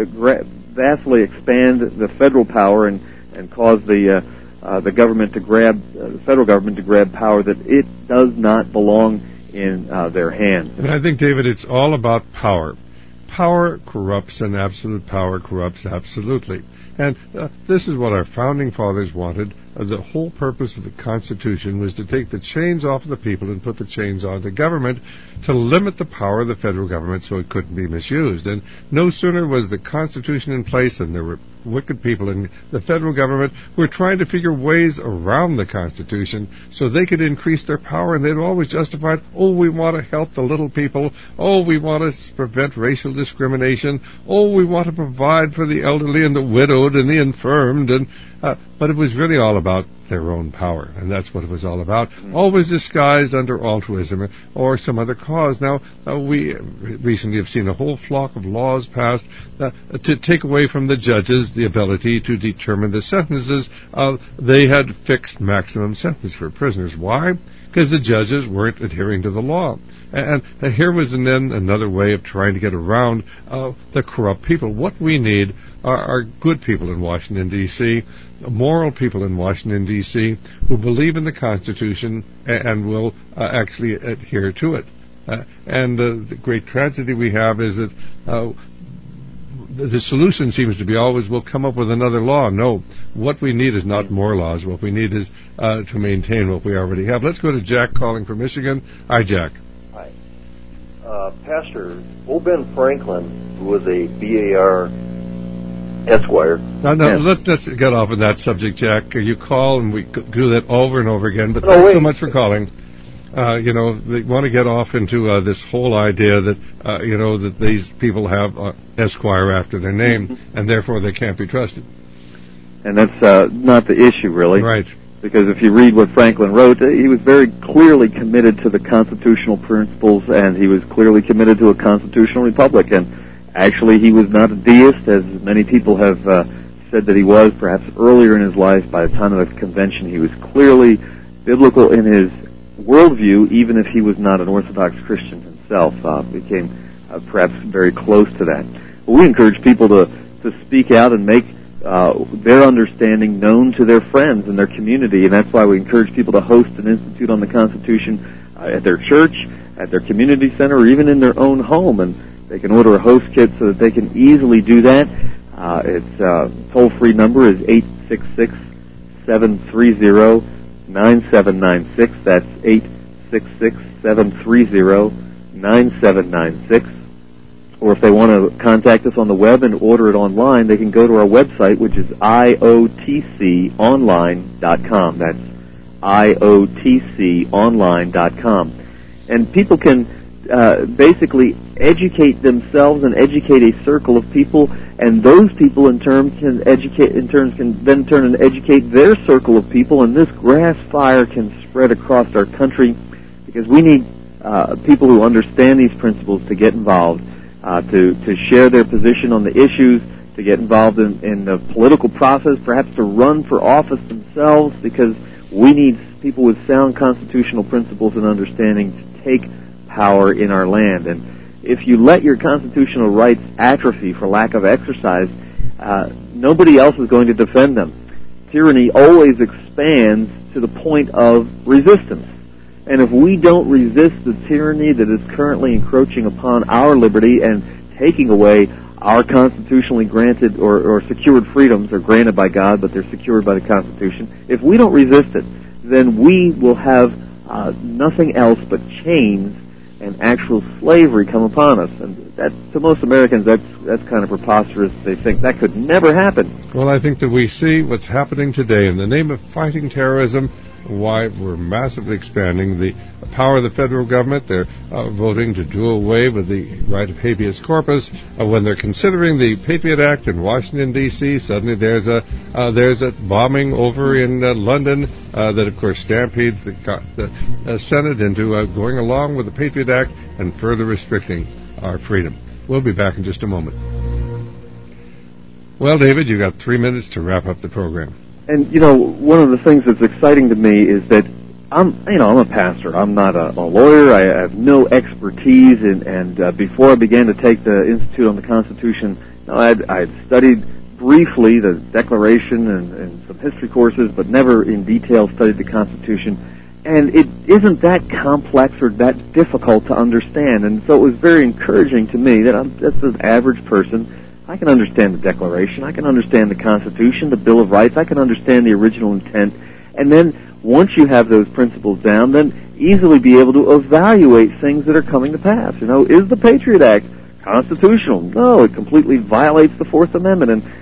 vastly expand the federal power and cause the government to grab, the federal government to grab power that it does not belong in their hands. And I think, David, it's all about power. Power corrupts, and absolute power corrupts absolutely. And this is what our founding fathers wanted. The whole purpose of the Constitution was to take the chains off of the people and put the chains on the government to limit the power of the federal government so it couldn't be misused. And no sooner was the Constitution in place than there were wicked people in the federal government who were trying to figure ways around the Constitution so they could increase their power, and they'd always justified, oh, we want to help the little people, oh, we want to prevent racial discrimination, oh, we want to provide for the elderly and the widowed and the infirmed, and but it was really all about their own power, and that's what it was all about, always disguised under altruism or some other cause. Now, we recently have seen a whole flock of laws passed to take away from the judges the ability to determine the sentences. They had fixed maximum sentence for prisoners. Why? Because the judges weren't adhering to the law. And here was then another way of trying to get around the corrupt people. What we need are good people in Washington, D.C., moral people in Washington, D.C., who believe in the Constitution and will actually adhere to it. And the great tragedy we have is that the solution seems to be always, we'll come up with another law. No, what we need is not more laws. What we need is to maintain what we already have. Let's go to Jack calling from Michigan. Hi, Jack. Hi. Pastor, old Ben Franklin, who was a BAR Esquire. No, let's get off on that subject, Jack. You call, and we do that over and over again, but thanks so much for calling. They want to get off into this whole idea that, that these people have Esquire after their name, and therefore they can't be trusted. And that's not the issue, really. Right. Because if you read what Franklin wrote, he was very clearly committed to the constitutional principles, and he was clearly committed to a constitutional republic. And actually, he was not a deist, as many people have said that he was, perhaps earlier in his life. By the time of the convention, he was clearly biblical in his worldview, even if he was not an Orthodox Christian himself. Became perhaps very close to that. But we encourage people to speak out and make their understanding known to their friends and their community, and that's why we encourage people to host an Institute on the Constitution at their church, at their community center, or even in their own home, and they can order a host kit so that they can easily do that. Its toll-free number is 866-730-9796. That's 866-730-9796. Or if they want to contact us on the web and order it online, they can go to our website, which is iotconline.com. That's iotconline.com. And people can basically educate themselves and educate a circle of people, and those people in turn can then turn and educate their circle of people, and this grass fire can spread across our country, because we need people who understand these principles to get involved, to share their position on the issues, to get involved in the political process, perhaps to run for office themselves, because we need people with sound constitutional principles and understanding to take power in our land. And if you let your constitutional rights atrophy for lack of exercise, nobody else is going to defend them. Tyranny always expands to the point of resistance. And if we don't resist the tyranny that is currently encroaching upon our liberty and taking away our constitutionally granted or secured freedoms, are granted by God, but they're secured by the Constitution, if we don't resist it, then we will have nothing else but chains and actual slavery come upon us. And that, to most Americans, that's kind of preposterous. They think that could never happen. Well, I think that we see what's happening today in the name of fighting terrorism, why we're massively expanding the power of the federal government. They're voting to do away with the right of habeas corpus. When they're considering the Patriot Act in Washington, D.C., suddenly there's a bombing over in London that, of course, stampedes the Senate into going along with the Patriot Act and further restricting our freedom. We'll be back in just a moment. Well, David, you've got 3 minutes to wrap up the program. And, one of the things that's exciting to me is that I'm a pastor. I'm not a lawyer. I have no expertise, and before I began to take the Institute on the Constitution, I had studied briefly the Declaration and some history courses, but never in detail studied the Constitution. And it isn't that complex or that difficult to understand. And so it was very encouraging to me that I'm just an average person. I can understand the Declaration. I can understand the Constitution, the Bill of Rights. I can understand the original intent. And then once you have those principles down, then easily be able to evaluate things that are coming to pass. Is the Patriot Act constitutional? No, it completely violates the Fourth Amendment. And,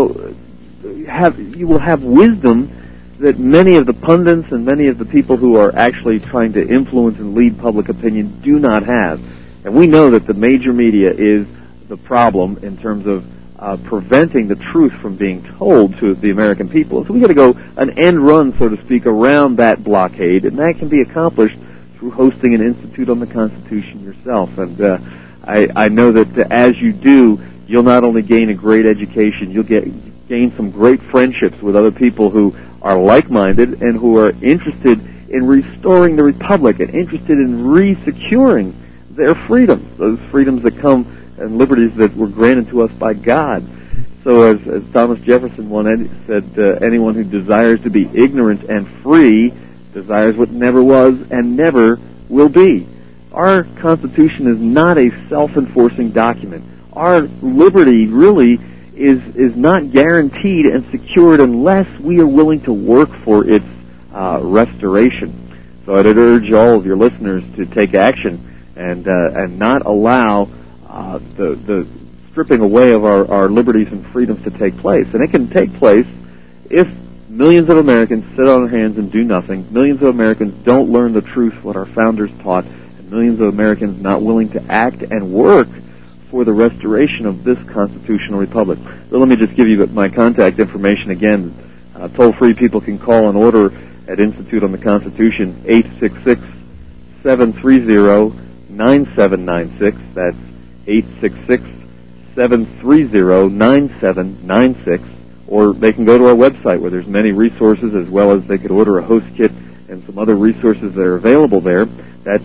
you will have wisdom that many of the pundits and many of the people who are actually trying to influence and lead public opinion do not have. And we know that the major media is the problem in terms of preventing the truth from being told to the American people. So we've got to go an end run, so to speak, around that blockade, and that can be accomplished through hosting an Institute on the Constitution yourself. And I know that as you do, you'll not only gain a great education, you'll gain some great friendships with other people who are like-minded and who are interested in restoring the Republic and interested in re-securing their freedoms, those freedoms that come and liberties that were granted to us by God. So as Thomas Jefferson once said, anyone who desires to be ignorant and free desires what never was and never will be. Our Constitution is not a self-enforcing document. Our liberty really is not guaranteed and secured unless we are willing to work for its restoration. So I'd urge all of your listeners to take action and not allow the stripping away of our liberties and freedoms to take place. And it can take place if millions of Americans sit on their hands and do nothing, millions of Americans don't learn the truth, what our founders taught, and millions of Americans not willing to act and work for the restoration of this constitutional republic. So let me just give you my contact information again. Toll-free, people can call and order at Institute on the Constitution, 866-730-9796. That's 866-730-9796. Or they can go to our website where there's many resources, as well as they could order a host kit and some other resources that are available there. That's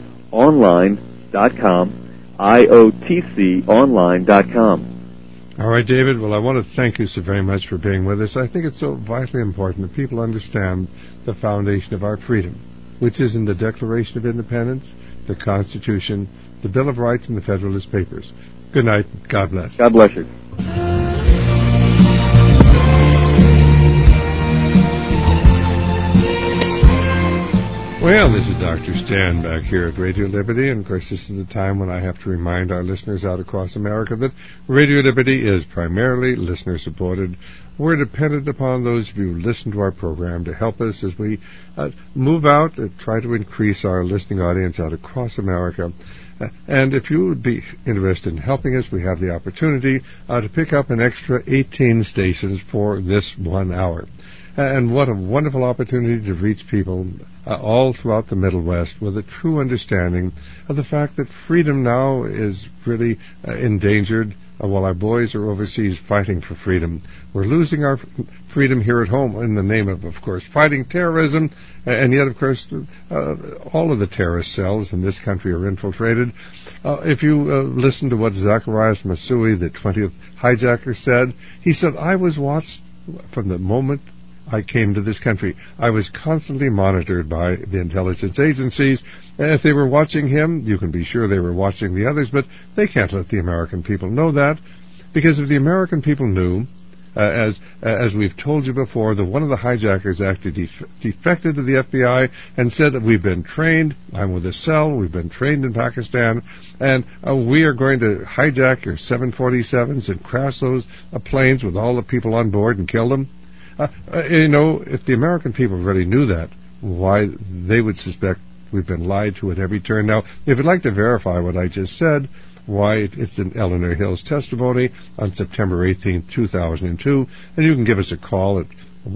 iotconline.com. iotconline.com. All right, David. Well, I want to thank you so very much for being with us. I think it's so vitally important that people understand the foundation of our freedom, which is in the Declaration of Independence, the Constitution, the Bill of Rights, and the Federalist Papers. Good night. God bless. God bless you. Well, this is Dr. Stan back here at Radio Liberty, and of course this is the time when I have to remind our listeners out across America that Radio Liberty is primarily listener-supported. We're dependent upon those of you who listen to our program to help us as we move out and try to increase our listening audience out across America. And if you would be interested in helping us, we have the opportunity to pick up an extra 18 stations for this 1 hour. And what a wonderful opportunity to reach people all throughout the Middle West with a true understanding of the fact that freedom now is really endangered while our boys are overseas fighting for freedom. We're losing our freedom here at home in the name of course, fighting terrorism, and yet, of course, all of the terrorist cells in this country are infiltrated. If you listen to what Zacharias Masui, the 20th hijacker, said, he said, I was watched from the moment I came to this country. I was constantly monitored by the intelligence agencies. If they were watching him, you can be sure they were watching the others, but they can't let the American people know that, because if the American people knew, as we've told you before, that one of the hijackers actually defected to the FBI and said that we've been trained, I'm with a cell, we've been trained in Pakistan, and we are going to hijack your 747s and crash those planes with all the people on board and kill them. If the American people really knew that, why they would suspect we've been lied to at every turn. Now, if you'd like to verify what I just said, why, it's in Eleanor Hill's testimony on September 18, 2002, and you can give us a call at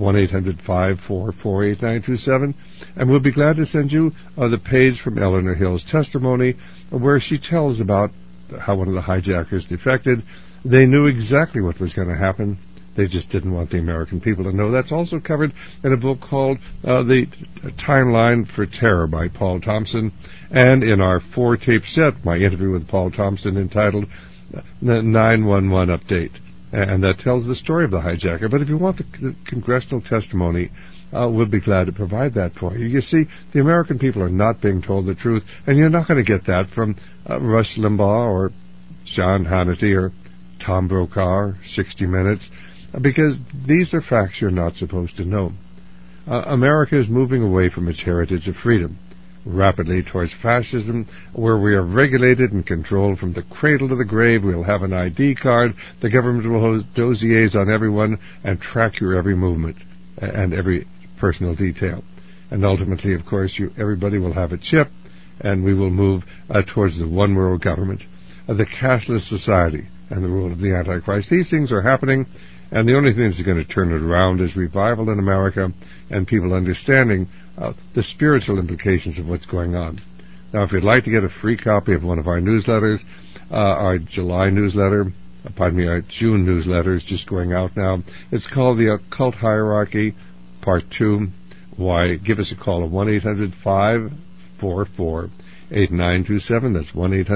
1-800-544-8927, and we'll be glad to send you the page from Eleanor Hill's testimony where she tells about how one of the hijackers defected. They knew exactly what was going to happen. They just didn't want the American people to know. That's also covered in a book called The Timeline for Terror by Paul Thompson, and in our 4-tape set, my interview with Paul Thompson entitled The 911 Update. And that tells the story of the hijacker. But if you want the congressional testimony, we'll be glad to provide that for you. You see, the American people are not being told the truth, and you're not going to get that from Rush Limbaugh or Sean Hannity or Tom Brokaw or 60 Minutes. Because these are facts you're not supposed to know. America is moving away from its heritage of freedom, rapidly towards fascism, where we are regulated and controlled from the cradle to the grave. We'll have an ID card. The government will host dossiers on everyone and track your every movement and every personal detail. And ultimately, of course, everybody will have a chip, and we will move towards the one-world government, the cashless society, and the rule of the Antichrist. These things are happening. And the only thing that's going to turn it around is revival in America and people understanding the spiritual implications of what's going on. Now, if you'd like to get a free copy of one of our newsletters, our July newsletter, our June newsletter is just going out now. It's called The Occult Hierarchy, Part 2. Why, give us a call at 1-800-544-8927. That's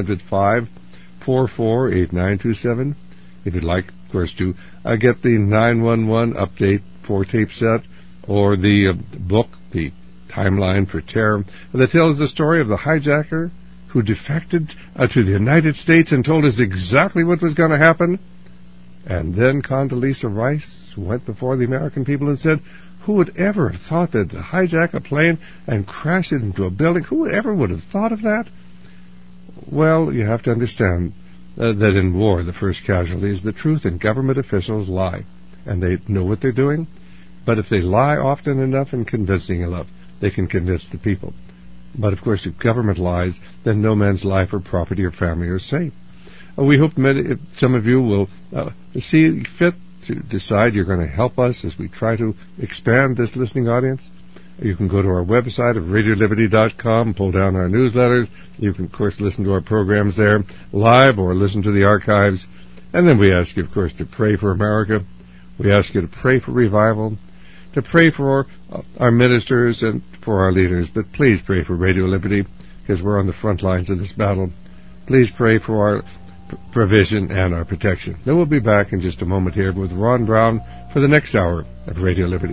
1-800-544-8927. If you'd like, of course, to get the 911 update 4-tape set or the book, The Timeline for Terror, that tells the story of the hijacker who defected to the United States and told us exactly what was going to happen. And then Condoleezza Rice went before the American people and said, who would ever have thought that to hijack a plane and crash it into a building? Who ever would have thought of that? Well, you have to understand that in war, the first casualty is the truth, and government officials lie. And they know what they're doing. But if they lie often enough and convincing enough, they can convince the people. But, of course, if government lies, then no man's life or property or family are safe. We hope some of you will see fit to decide you're going to help us as we try to expand this listening audience. You can go to our website of RadioLiberty.com, pull down our newsletters. You can, of course, listen to our programs there live or listen to the archives. And then we ask you, of course, to pray for America. We ask you to pray for revival, to pray for our ministers and for our leaders. But please pray for Radio Liberty, because we're on the front lines of this battle. Please pray for our provision and our protection. Then we'll be back in just a moment here with Ron Brown for the next hour of Radio Liberty.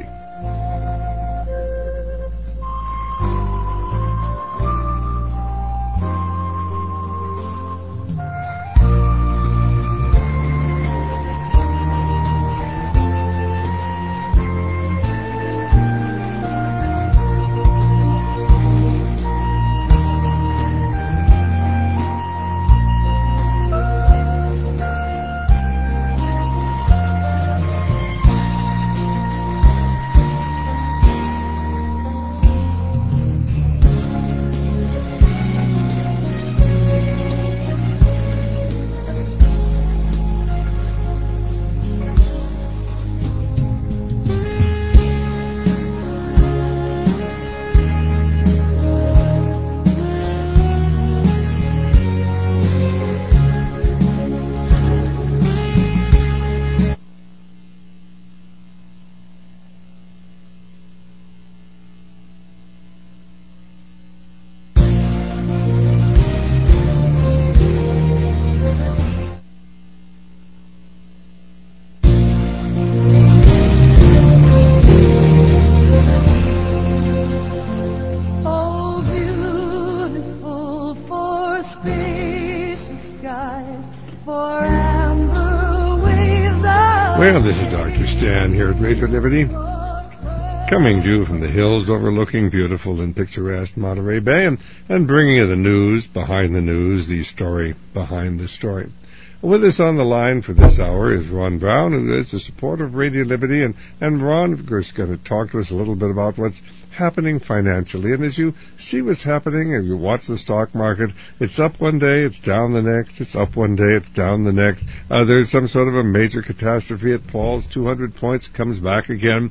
Well, this is Dr. Stan here at Radio Liberty, coming to you from the hills overlooking beautiful and picturesque Monterey Bay and bringing you the news behind the news, the story behind the story. With us on the line for this hour is Ron Brown, who is a supporter of Radio Liberty. And Ron, of course, is going to talk to us a little bit about what's happening financially. And as you see what's happening, and you watch the stock market, it's up one day, it's down the next, it's up one day, it's down the next. There's some sort of a major catastrophe. It falls 200 points, comes back again.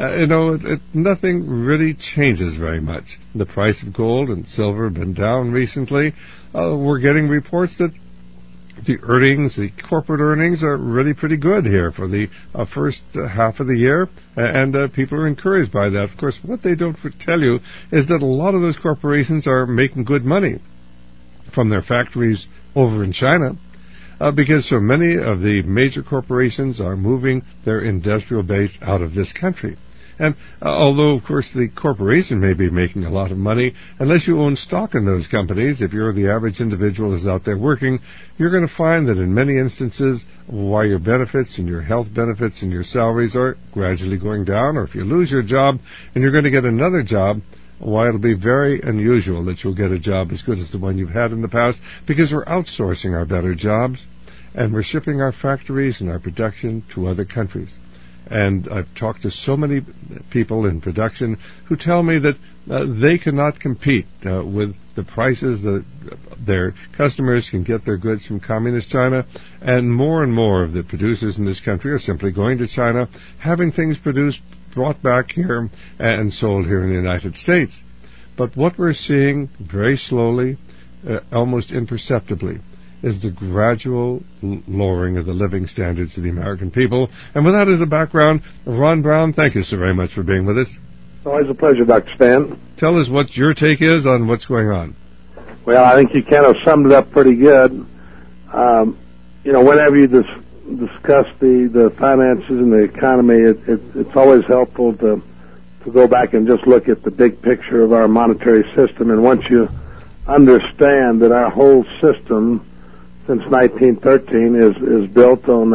Nothing really changes very much. The price of gold and silver have been down recently. We're getting reports that the earnings, the corporate earnings, are really pretty good here for the first half of the year, and people are encouraged by that. Of course, what they don't tell you is that a lot of those corporations are making good money from their factories over in China, because so many of the major corporations are moving their industrial base out of this country. And although, of course, the corporation may be making a lot of money, unless you own stock in those companies, if you're the average individual who's out there working, you're going to find that in many instances, while your benefits and your health benefits and your salaries are gradually going down, or if you lose your job and you're going to get another job, why, it'll be very unusual that you'll get a job as good as the one you've had in the past, because we're outsourcing our better jobs, and we're shipping our factories and our production to other countries. And I've talked to so many people in production who tell me that they cannot compete with the prices that their customers can get their goods from communist China, and more of the producers in this country are simply going to China, having things produced, brought back here, and sold here in the United States. But what we're seeing very slowly, almost imperceptibly, is the gradual lowering of the living standards of the American people. And with that as a background, Ron Brown, thank you so very much for being with us. It's always a pleasure, Dr. Stan. Tell us what your take is on what's going on. Well, I think you kind of summed it up pretty good. Whenever you discuss the finances and the economy, it's always helpful to go back and just look at the big picture of our monetary system. And once you understand that our whole system since 1913 is built on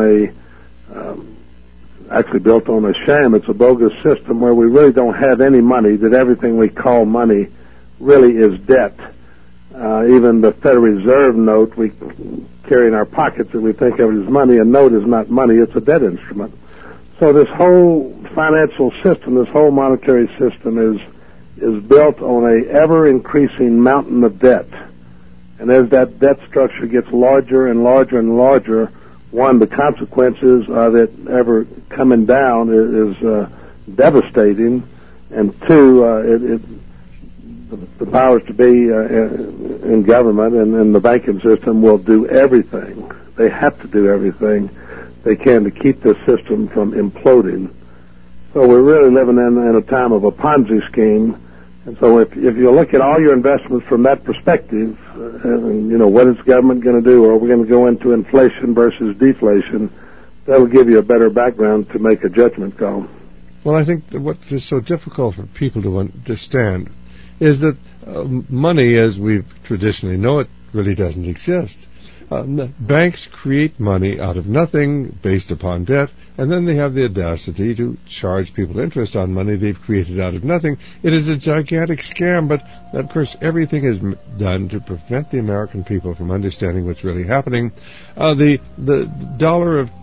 built on a sham. It's a bogus system where we really don't have any money, that everything we call money really is debt. Even the Federal Reserve note we carry in our pockets that we think of as money, a note is not money, it's a debt instrument. So this whole financial system, this whole monetary system is built on a ever-increasing mountain of debt. And as that debt structure gets larger and larger and larger, one, the consequences of it ever coming down is devastating, and two, the powers to be in government and in the banking system will do everything. They have to do everything they can to keep this system from imploding. So we're really living in a time of a Ponzi scheme, And so if you look at all your investments from that perspective, what is government going to do, or are we going to go into inflation versus deflation, that'll give you a better background to make a judgment call. Well, I think that what is so difficult for people to understand is that money, as we traditionally know it, really doesn't exist. Banks create money out of nothing based upon debt, and then they have the audacity to charge people interest on money they've created out of nothing. It is a gigantic scam, but of course everything is done to prevent the American people from understanding what's really happening. The dollar of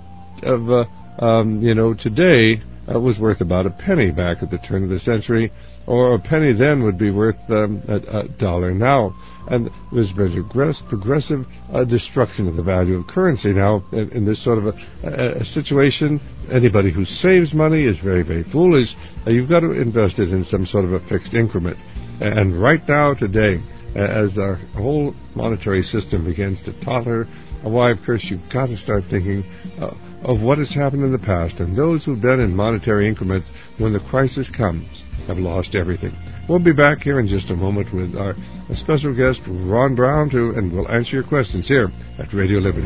today was worth about a penny back at the turn of the century, or a penny then would be worth a dollar now. And there's been a progressive destruction of the value of currency now in this sort of a situation. Anybody who saves money is very, very foolish. You've got to invest it in some sort of a fixed increment. And right now, today, as our whole monetary system begins to totter, why, of course, you've got to start thinking of what has happened in the past. And those who've been in monetary increments, when the crisis comes, have lost everything. We'll be back here in just a moment with our special guest, Ron Brown, and we'll answer your questions here at Radio Liberty.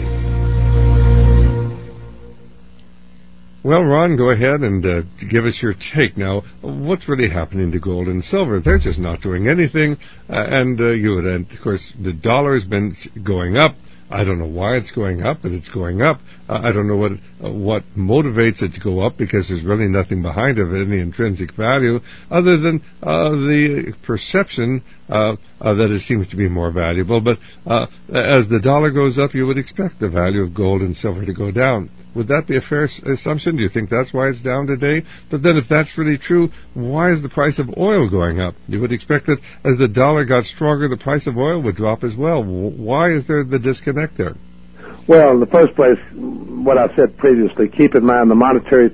Well, Ron, go ahead and give us your take. Now, what's really happening to gold and silver? They're just not doing anything. Of course, the dollar has been going up. I don't know why it's going up, but it's going up. I don't know what motivates it to go up, because there's really nothing behind it, any intrinsic value, other than the perception that it seems to be more valuable. But as the dollar goes up, you would expect the value of gold and silver to go down. Would that be a fair assumption? Do you think that's why it's down today? But then if that's really true, why is the price of oil going up? You would expect that as the dollar got stronger, the price of oil would drop as well. Why is there the disconnect there? Well, in the first place, what I said previously, keep in mind the monetary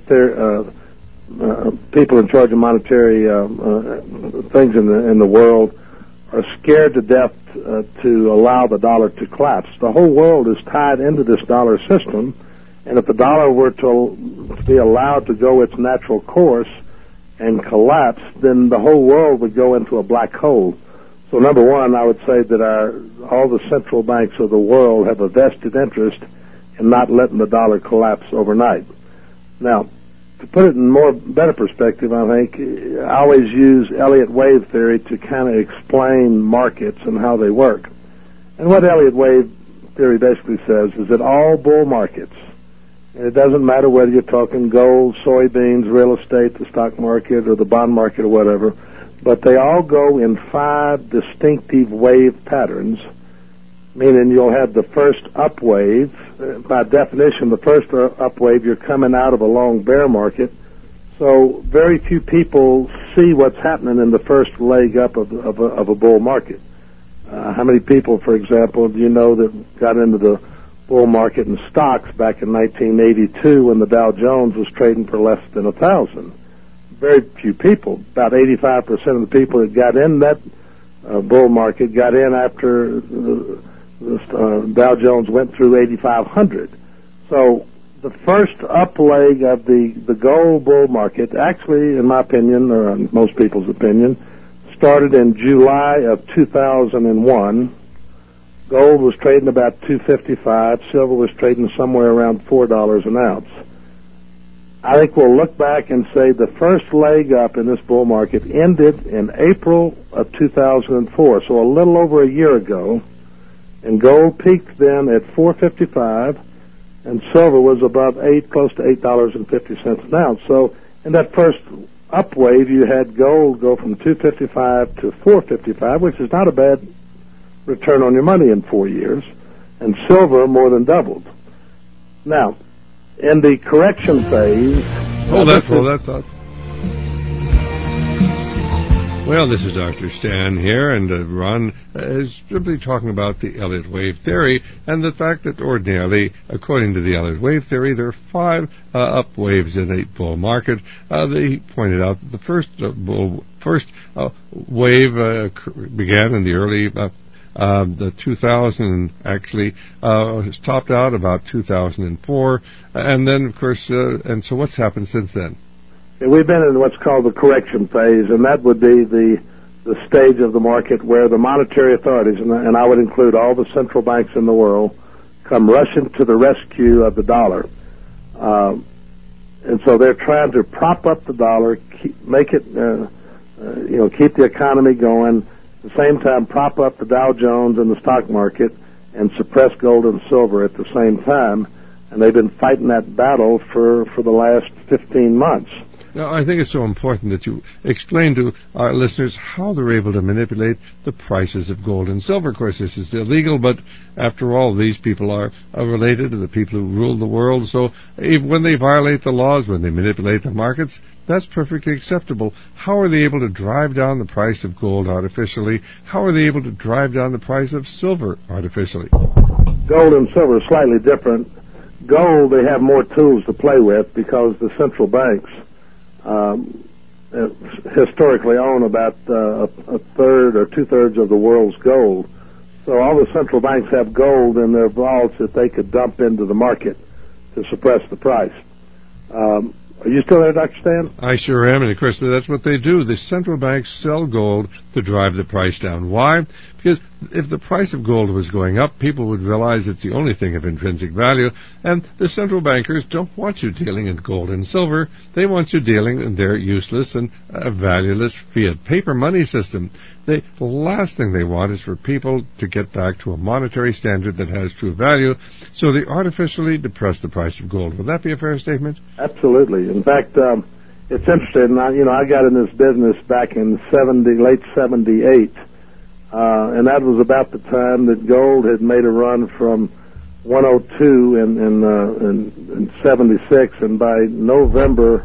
people in charge of monetary things in the world are scared to death to allow the dollar to collapse. The whole world is tied into this dollar system. And if the dollar were to be allowed to go its natural course and collapse, then the whole world would go into a black hole. So number one, I would say that all the central banks of the world have a vested interest in not letting the dollar collapse overnight. Now, to put it in better perspective, I think I always use Elliott wave theory to kind of explain markets and how they work. And what Elliott wave theory basically says is that all bull markets, and it doesn't matter whether you're talking gold, soybeans, real estate, the stock market, or the bond market, or whatever, but they all go in 5 distinctive wave patterns, meaning you'll have the first up wave. By definition, the first up wave, you're coming out of a long bear market, so very few people see what's happening in the first leg up of a bull market. How many people, for example, do you know that got into the bull market in stocks back in 1982 when the Dow Jones was trading for less than 1,000? Very few people. About 85% of the people that got in that bull market got in after the Dow Jones went through 8,500. So the first up leg of the gold bull market, actually, in my opinion, or in most people's opinion, started in July of 2001. Gold was trading about $2.55. Silver was trading somewhere around $4 an ounce. I think we'll look back and say the first leg up in this bull market ended in April of 2004, so a little over a year ago. And gold peaked then at $4.55, and silver was above close to $8.50 an ounce. So in that first up wave, you had gold go from $2.55 to $4.55, which is not a bad return on your money in 4 years, and silver more than doubled. Now, in the correction phase... Well, this is Dr. Stan here, and Ron is simply talking about the Elliott wave theory and the fact that ordinarily, according to the Elliott wave theory, there are 5 up waves in a bull market. They pointed out that the first wave began in the early... the 2000 actually topped out about 2004, and then of course, and so what's happened since then? We've been in what's called the correction phase, and that would be the the stage of the market where the monetary authorities, and I would include all the central banks in the world, come rushing to the rescue of the dollar. And so they're trying to prop up the dollar, keep the economy going, at the same time prop up the Dow Jones and the stock market and suppress gold and silver at the same time. And they've been fighting that battle for the last 15 months. Now, I think it's so important that you explain to our listeners how they're able to manipulate the prices of gold and silver. Of course, this is illegal, but after all, these people are related to the people who rule the world. So when they violate the laws, when they manipulate the markets, that's perfectly acceptable. How are they able to drive down the price of gold artificially? How are they able to drive down the price of silver artificially? Gold and silver are slightly different. Gold, they have more tools to play with because the central banks historically own about a third or two-thirds of the world's gold. So all the central banks have gold in their vaults that they could dump into the market to suppress the price. Are you still there, Dr. Stan? I sure am, and of course that's what they do. The central banks sell gold to drive the price down. Why? Because if the price of gold was going up, people would realize it's the only thing of intrinsic value, and the central bankers don't want you dealing in gold and silver. They want you dealing in their useless and valueless fiat paper money system. The last thing they want is for people to get back to a monetary standard that has true value, so they artificially depress the price of gold. Would that be a fair statement? Absolutely. In fact, it's interesting. I got in this business back in late 78. And that was about the time that gold had made a run from 102 in 76, and by November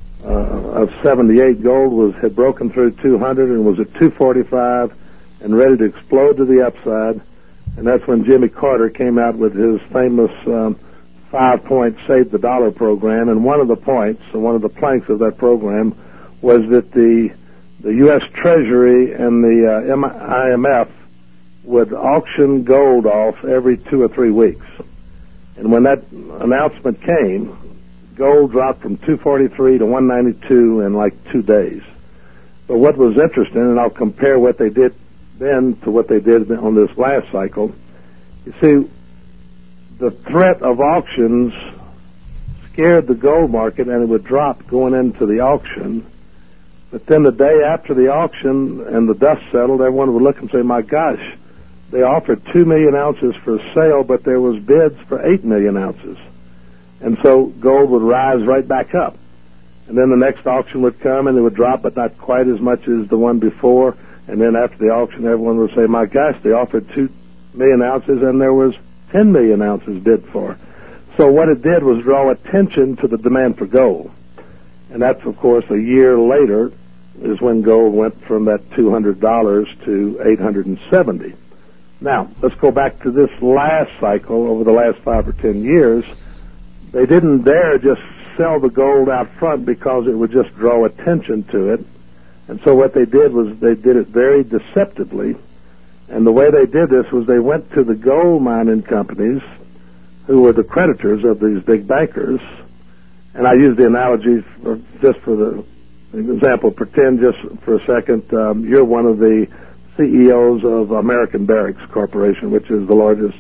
of 78, gold had broken through 200 and was at 245 and ready to explode to the upside. And that's when Jimmy Carter came out with his famous 5-point Save the Dollar program. And one of the planks of that program was that the U.S. Treasury and the IMF would auction gold off every 2 or 3 weeks. And when that announcement came, gold dropped from 243 to 192 in like 2 days. But what was interesting, and I'll compare what they did then to what they did on this last cycle, you see, the threat of auctions scared the gold market, and it would drop going into the auction. But then the day after the auction and the dust settled, everyone would look and say, my gosh, they offered 2 million ounces for sale, but there was bids for 8 million ounces. And so gold would rise right back up. And then the next auction would come and it would drop, but not quite as much as the one before. And then after the auction, everyone would say, my gosh, they offered 2 million ounces and there was 10 million ounces bid for. So what it did was draw attention to the demand for gold. And that's, of course, a year later is when gold went from that $200 to $870. Now, let's go back to this last cycle over the last 5 or 10 years. They didn't dare just sell the gold out front because it would just draw attention to it. And so what they did was they did it very deceptively. And the way they did this was they went to the gold mining companies, who were the creditors of these big bankers. And I use the analogy just for the example. Pretend just for a second you're one of the CEOs of American Barracks Corporation, which is the largest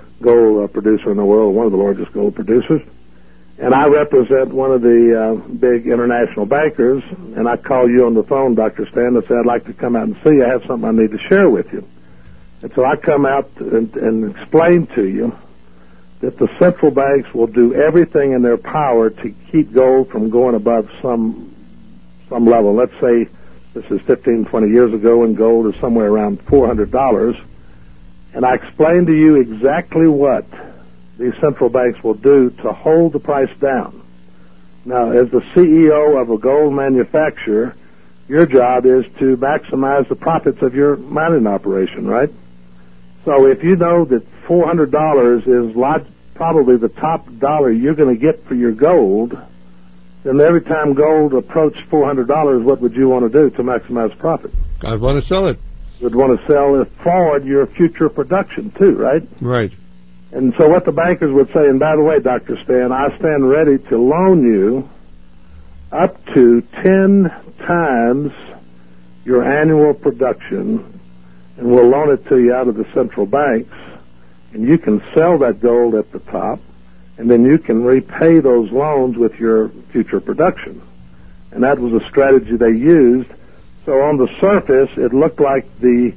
gold producer in the world, one of the largest gold producers. And I represent one of the big international bankers, and I call you on the phone, Dr. Stan, and say, I'd like to come out and see you. I have something I need to share with you. And so I come out and explain to you that the central banks will do everything in their power to keep gold from going above some level. Let's say this is 15, 20 years ago, and gold is somewhere around $400. And I explain to you exactly what these central banks will do to hold the price down. Now, as the CEO of a gold manufacturer, your job is to maximize the profits of your mining operation, right? So if you know that $400 is probably the top dollar you're going to get for your gold, then every time gold approached $400, what would you want to do to maximize profit? I'd want to sell it. You'd want to sell it forward your future production too, right? Right. And so what the bankers would say, and by the way, Dr. Stan, I stand ready to loan you up to 10 times your annual production, and we'll loan it to you out of the central banks, and you can sell that gold at the top, and then you can repay those loans with your future production. And that was a strategy they used. So on the surface, it looked like the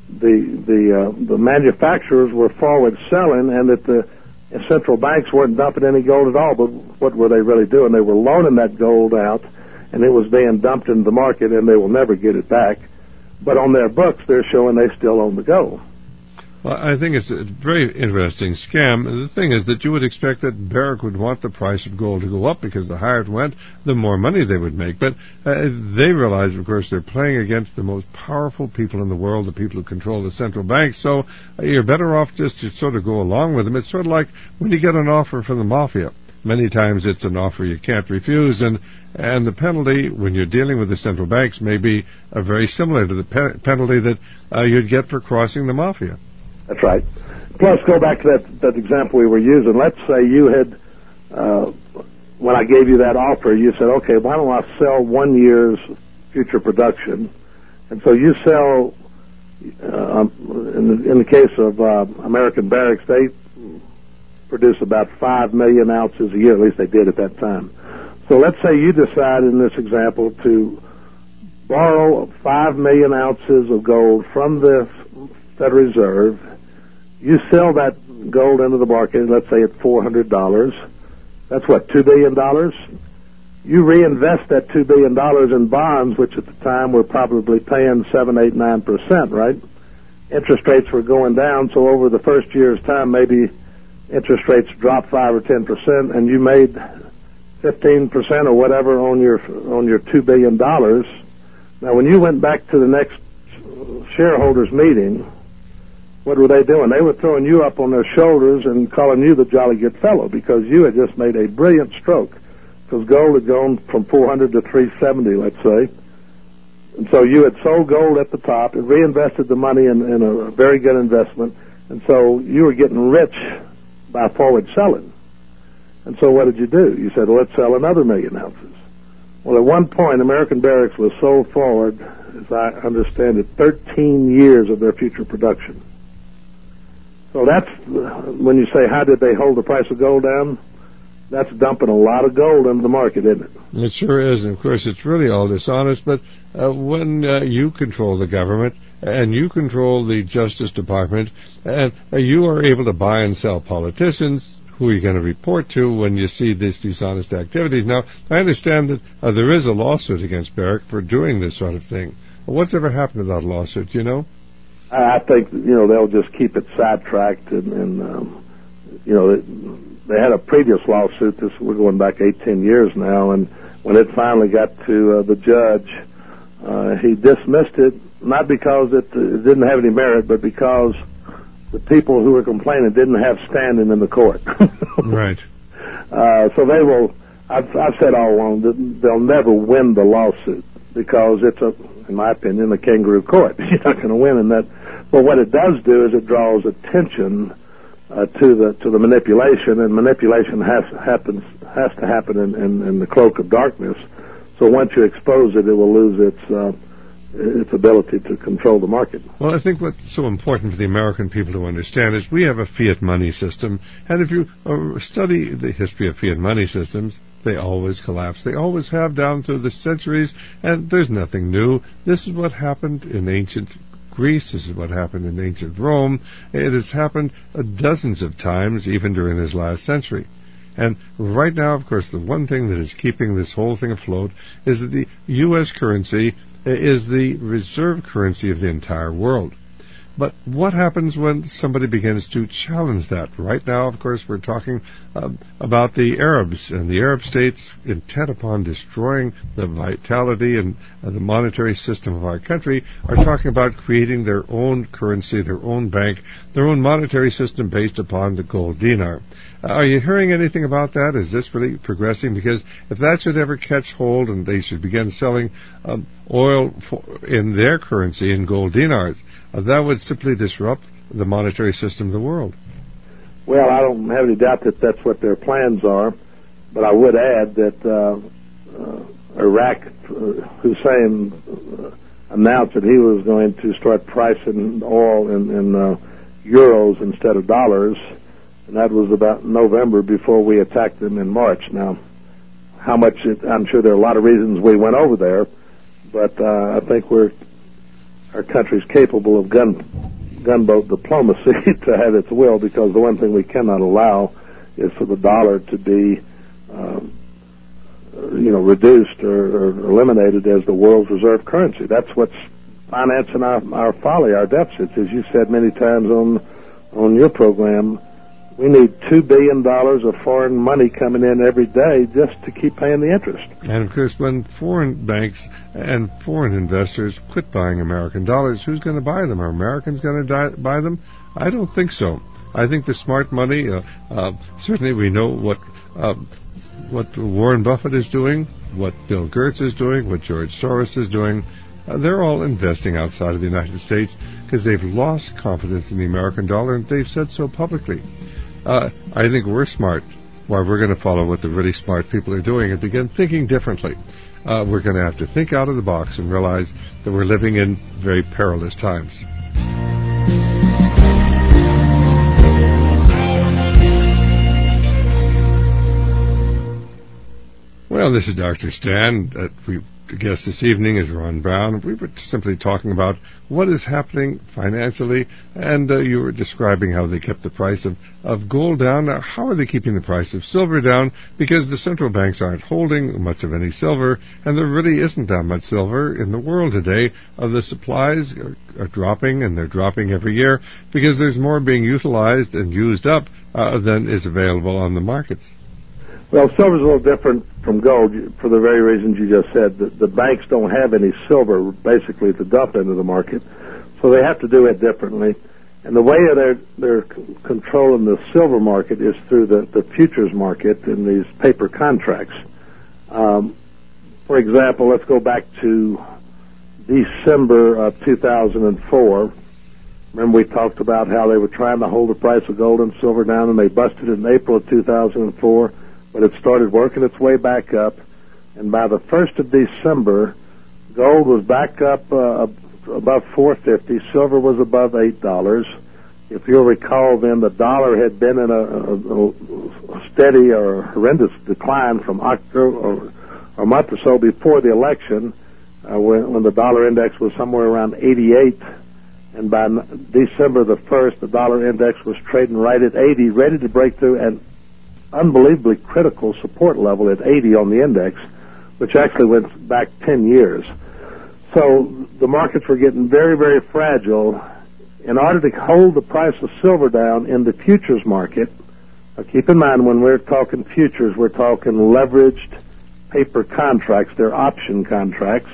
manufacturers were forward selling, and that the central banks weren't dumping any gold at all. But what were they really doing? They were loaning that gold out, and it was being dumped into the market, and they will never get it back. But on their books, they're showing they still own the gold. Well, I think it's a very interesting scam. The thing is that you would expect that Barrick would want the price of gold to go up, because the higher it went, the more money they would make. But they realize, of course, they're playing against the most powerful people in the world, the people who control the central banks. So you're better off just to sort of go along with them. It's sort of like when you get an offer from the mafia. Many times it's an offer you can't refuse, and the penalty when you're dealing with the central banks may be very similar to the penalty that you'd get for crossing the mafia. That's right. Plus, go back to that example we were using. Let's say you had, when I gave you that offer, you said, okay, why don't I sell 1 year's future production? And so you sell, in the case of American Barracks, they produce about 5 million ounces a year, at least they did at that time. So let's say you decide in this example to borrow 5 million ounces of gold from the Federal Reserve. You sell that gold into the market, let's say at $400. That's what, $2 billion? You reinvest that $2 billion in bonds, which at the time were probably paying 7, 8, 9%, right? Interest rates were going down, so over the first year's time, maybe interest rates dropped 5 or 10%, and you made 15% or whatever on your $2 billion. Now, when you went back to the next shareholders meeting, what were they doing? They were throwing you up on their shoulders and calling you the jolly good fellow, because you had just made a brilliant stroke, because gold had gone from 400 to 370, let's say. And so you had sold gold at the top and reinvested the money in a very good investment, and so you were getting rich by forward selling. And so what did you do? You said, well, let's sell another 1 million ounces. Well, at one point, American Barracks was sold forward, as I understand it, 13 years of their future production. So that's, when you say, how did they hold the price of gold down? That's dumping a lot of gold into the market, isn't it? It sure is, and of course it's really all dishonest, but when you control the government, and you control the Justice Department, and you are able to buy and sell politicians, who are you going to report to when you see these dishonest activities? Now, I understand that there is a lawsuit against Barrick for doing this sort of thing. What's ever happened to that lawsuit, do you know? I think, they'll just keep it sidetracked, and they had a previous lawsuit. We're going back 18 years now, and when it finally got to the judge, he dismissed it, not because it didn't have any merit, but because the people who were complaining didn't have standing in the court. Right. So they will, I've said all along that they'll never win the lawsuit, because it's in my opinion, a kangaroo court. You're not going to win in that. But what it does do is it draws attention to the manipulation, and manipulation has to happen in the cloak of darkness. So once you expose it, it will lose its ability to control the market. Well, I think what's so important for the American people to understand is we have a fiat money system, and if you study the history of fiat money systems, they always collapse. They always have down through the centuries, and there's nothing new. This is what happened in ancient Greece. This is what happened in ancient Rome. It has happened dozens of times, even during this last century. And right now, of course, the one thing that is keeping this whole thing afloat is that the U.S. currency is the reserve currency of the entire world. But what happens when somebody begins to challenge that? Right now, of course, we're talking about the Arabs, and the Arab states, intent upon destroying the vitality and the monetary system of our country, are talking about creating their own currency, their own bank, their own monetary system based upon the gold dinar. Are you hearing anything about that? Is this really progressing? Because if that should ever catch hold and they should begin selling oil in their currency, in gold dinars, that would simply disrupt the monetary system of the world. Well, I don't have any doubt that that's what their plans are, but I would add that Iraq, Hussein announced that he was going to start pricing oil in euros instead of dollars, and that was about November before we attacked them in March. Now, I'm sure there are a lot of reasons we went over there, but I think our country's capable of gunboat diplomacy to have its will, because the one thing we cannot allow is for the dollar to be reduced or eliminated as the world's reserve currency. That's what's financing our folly, our deficits. As you said many times on your program, we need $2 billion of foreign money coming in every day just to keep paying the interest. And, of course, when foreign banks and foreign investors quit buying American dollars, who's going to buy them? Are Americans going to buy them? I don't think so. I think the smart money, certainly we know what Warren Buffett is doing, what Bill Gates is doing, what George Soros is doing. They're all investing outside of the United States because they've lost confidence in the American dollar, and they've said so publicly. I think we're smart. Well, we're going to follow what the really smart people are doing and begin thinking differently. We're going to have to think out of the box and realize that we're living in very perilous times. Well, this is Dr. Stan. The guest this evening is Ron Brown. We were simply talking about what is happening financially, and you were describing how they kept the price of gold down. Now, how are they keeping the price of silver down? Because the central banks aren't holding much of any silver, and there really isn't that much silver in the world today. The supplies are dropping, and they're dropping every year because there's more being utilized and used up than is available on the markets. Well, silver's a little different from gold for the very reasons you just said. The banks don't have any silver, basically, to dump into the market, so they have to do it differently. And the way they're controlling the silver market is through the futures market in these paper contracts. For example, let's go back to December of 2004. Remember we talked about how they were trying to hold the price of gold and silver down, and they busted it in April of 2004. But it started working its way back up, and by the 1st of December, gold was back up above $4.50, silver was above $8. If you'll recall, then the dollar had been in a steady or horrendous decline from October or a month or so before the election, when the dollar index was somewhere around 88, and by December the 1st, the dollar index was trading right at 80, ready to break through an unbelievably critical support level at 80 on the index, which actually went back 10 years. So the markets were getting very, very fragile. In order to hold the price of silver down in the futures market, keep in mind when we're talking futures, we're talking leveraged paper contracts. They're option contracts.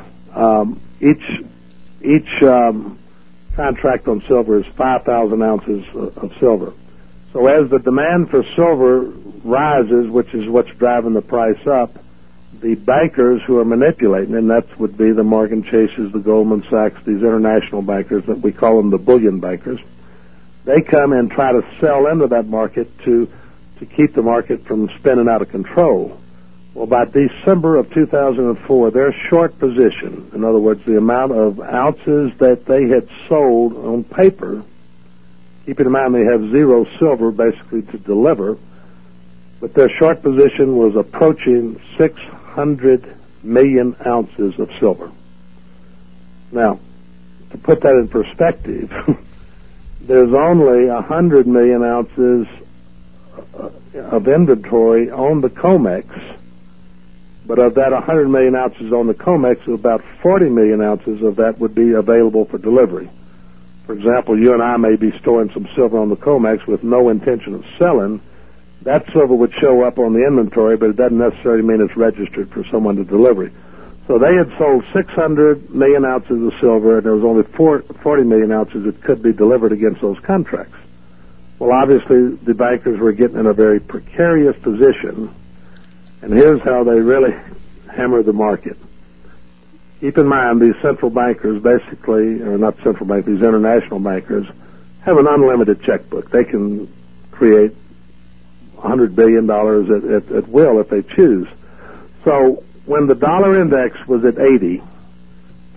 Each contract on silver is 5,000 ounces of silver. So as the demand for silver rises, which is what's driving the price up, the bankers who are manipulating, and that would be the Morgan Chases, the Goldman Sachs, these international bankers, that we call them the bullion bankers, they come and try to sell into that market to keep the market from spinning out of control. Well, by December of 2004, their short position, in other words, the amount of ounces that they had sold on paper, keeping in mind they have zero silver basically to deliver, but their short position was approaching 600 million ounces of silver. Now, to put that in perspective, there's only 100 million ounces of inventory on the COMEX, but of that 100 million ounces on the COMEX, about 40 million ounces of that would be available for delivery. For example, you and I may be storing some silver on the COMEX with no intention of selling. That silver would show up on the inventory, but it doesn't necessarily mean it's registered for someone to deliver. So they had sold 600 million ounces of silver, and there was only 40 million ounces that could be delivered against those contracts. Well, obviously, the bankers were getting in a very precarious position, and here's how they really hammered the market. Keep in mind, these central bankers basically, or not central bankers, these international bankers, have an unlimited checkbook. They can create $100 billion at will if they choose. So when the dollar index was at 80,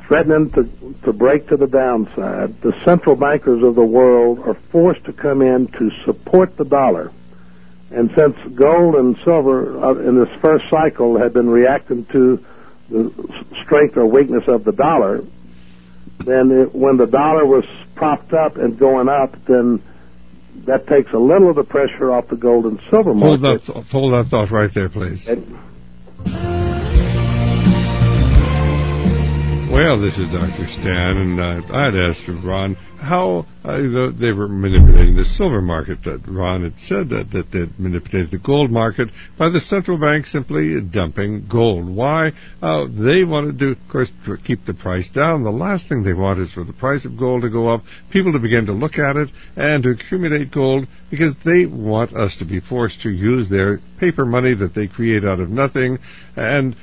threatening to break to the downside, the central bankers of the world are forced to come in to support the dollar. And since gold and silver in this first cycle had been reacting to the strength or weakness of the dollar, then when the dollar was propped up and going up, then that takes a little of the pressure off the gold and silver market. Hold that thought right there, please. Well, this is Dr. Stan, and I'd asked Ron how they were manipulating the silver market. Ron had said that they'd manipulated the gold market by the central bank simply dumping gold. Why? They wanted to, of course, keep the price down. The last thing they want is for the price of gold to go up, people to begin to look at it and to accumulate gold, because they want us to be forced to use their paper money that they create out of nothing and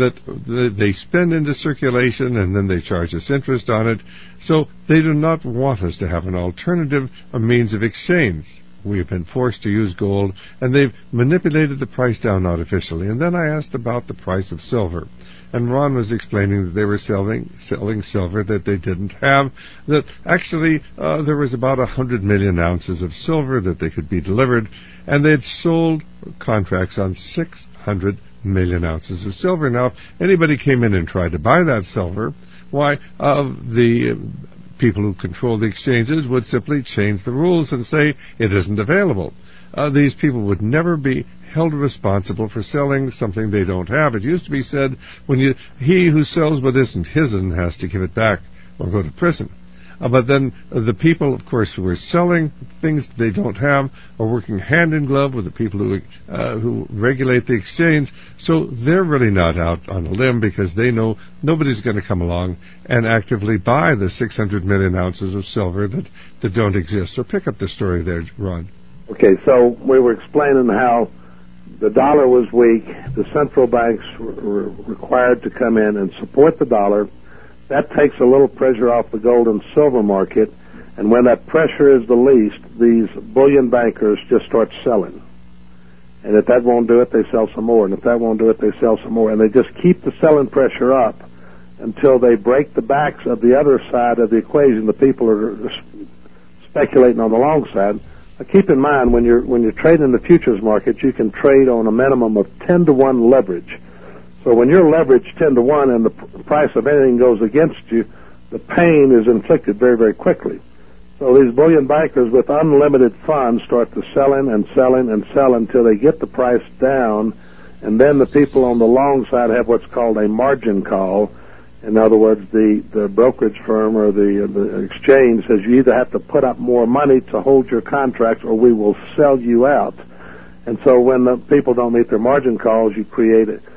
that they spend into circulation, and then they charge us interest on it. So they do not want us to have an alternative, a means of exchange. We have been forced to use gold, and they've manipulated the price down artificially. And then I asked about the price of silver. And Ron was explaining that they were selling silver that they didn't have, that actually there was about 100 million ounces of silver that they could be delivered, and they had sold contracts on 600 million ounces of silver. Now, if anybody came in and tried to buy that silver, why, the people who control the exchanges would simply change the rules and say it isn't available. These people would never be held responsible for selling something they don't have. It used to be said, he who sells what isn't his has to give it back or go to prison. But then the people, of course, who are selling things they don't have are working hand in glove with the people who regulate the exchange. So they're really not out on a limb, because they know nobody's going to come along and actively buy the 600 million ounces of silver that don't exist. So pick up the story there, Ron. Okay, so we were explaining how the dollar was weak. The central banks were required to come in and support the dollar. That takes a little pressure off the gold and silver market, and when that pressure is the least, these bullion bankers just start selling. And if that won't do it, they sell some more, and if that won't do it, they sell some more, and they just keep the selling pressure up until they break the backs of the other side of the equation. The people are speculating on the long side. Now, keep in mind, when you're trading in the futures market, you can trade on a minimum of 10-to-1 leverage. So when you're leveraged 10-to-1 and the price of anything goes against you, the pain is inflicted very, very quickly. So these bullion bankers with unlimited funds start to selling and selling and sell until they get the price down, and then the people on the long side have what's called a margin call. In other words, the brokerage firm or the exchange says you either have to put up more money to hold your contracts or we will sell you out. And so when the people don't meet their margin calls, you create a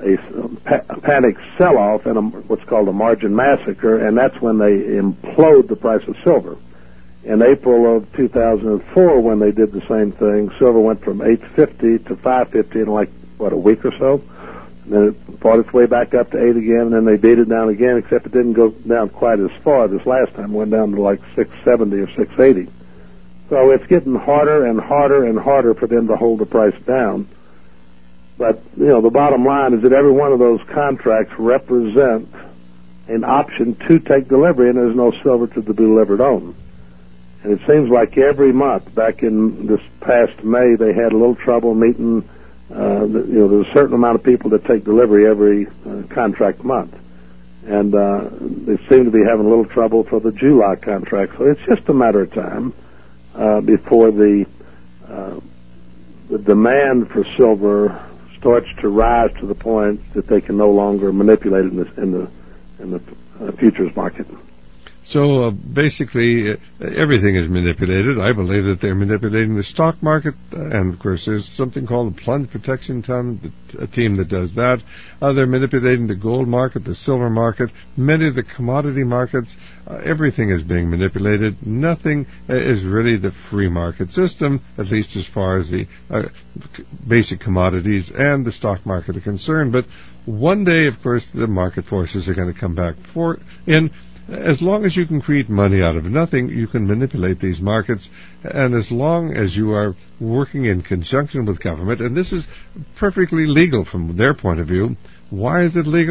panic sell-off and what's called a margin massacre, and that's when they implode the price of silver. In April of 2004, when they did the same thing, silver went from $8.50 to $5.50 in a week or so. And then it fought its way back up to $8 again, and then they beat it down again, except it didn't go down quite as far. This last time it went down to $6.70 or $6.80. So it's getting harder and harder and harder for them to hold the price down. But, the bottom line is that every one of those contracts represent an option to take delivery, and there's no silver to be delivered on. And it seems like every month, back in this past May, they had a little trouble meeting. There's a certain amount of people that take delivery every contract month. And they seem to be having a little trouble for the July contract. So it's just a matter of time before the demand for silver starts to rise to the point that they can no longer manipulate it in the futures market. So basically, everything is manipulated. I believe that they're manipulating the stock market, and of course there's something called the plunge protection team that does that. They're manipulating the gold market, the silver market, many of the commodity markets. Everything is being manipulated. Nothing is really the free market system, at least as far as the basic commodities and the stock market are concerned. But one day, of course, the market forces are going to come back in. As long as you can create money out of nothing, you can manipulate these markets. And as long as you are working in conjunction with government, and this is perfectly legal from their point of view. Why is it legal?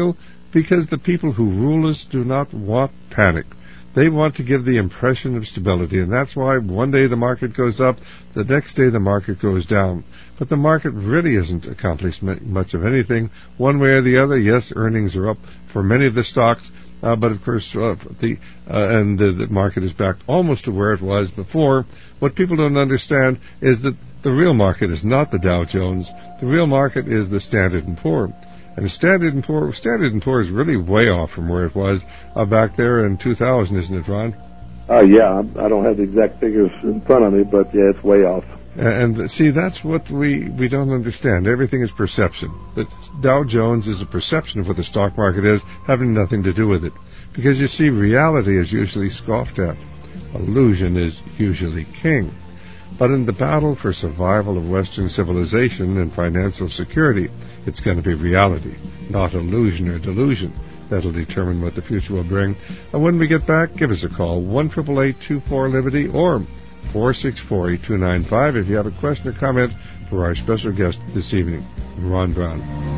because the people who rule us do not want panic. They want to give the impression of stability, and that's why one day the market goes up, the next day the market goes down. But the market really isn't accomplished much of anything, one way or the other. Yes, earnings are up for many of the stocks, but of course, the market is back almost to where it was before. What people don't understand is that the real market is not the Dow Jones. The real market is the Standard & Poor. And Standard & Poor is really way off from where it was back there in 2000, isn't it, Ron? Yeah, I don't have the exact figures in front of me, but yeah, it's way off. And see, that's what we don't understand. Everything is perception. The Dow Jones is a perception of what the stock market is, having nothing to do with it. Because you see, reality is usually scoffed at. Illusion is usually king. But in the battle for survival of Western civilization and financial security, it's going to be reality, not illusion or delusion, that'll determine what the future will bring. And when we get back, give us a call, 1-888-24-LIBERTY or 464-8295 if you have a question or comment for our special guest this evening, Ron Brown.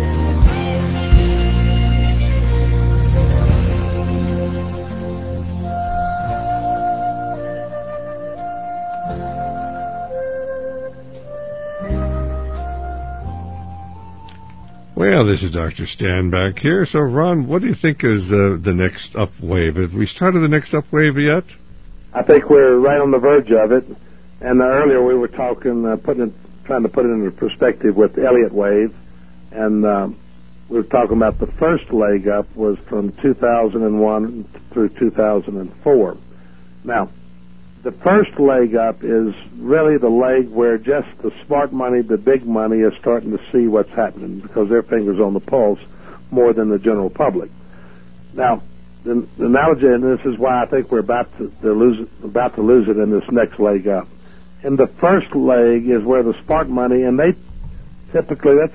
Well, this is Dr. Stan back here. So, Ron, what do you think is the next up wave? Have we started the next up wave yet? I think we're right on the verge of it. And earlier we were talking, trying to put it into perspective with the Elliott wave. And we were talking about the first leg up was from 2001 through 2004. Now, the first leg up is really the leg where just the smart money, the big money, is starting to see what's happening because their finger's on the pulse more than the general public. Now, the analogy, and this is why I think we're about to lose it in this next leg up. And the first leg is where the smart money, and they typically, let's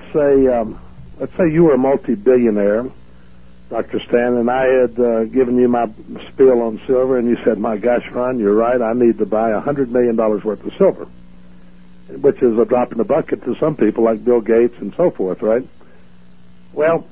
say you were a multi-billionaire, Dr. Stan, and I had given you my spiel on silver, and you said, my gosh, Ron, you're right, I need to buy $100 million worth of silver, which is a drop in the bucket to some people like Bill Gates and so forth, right? Well,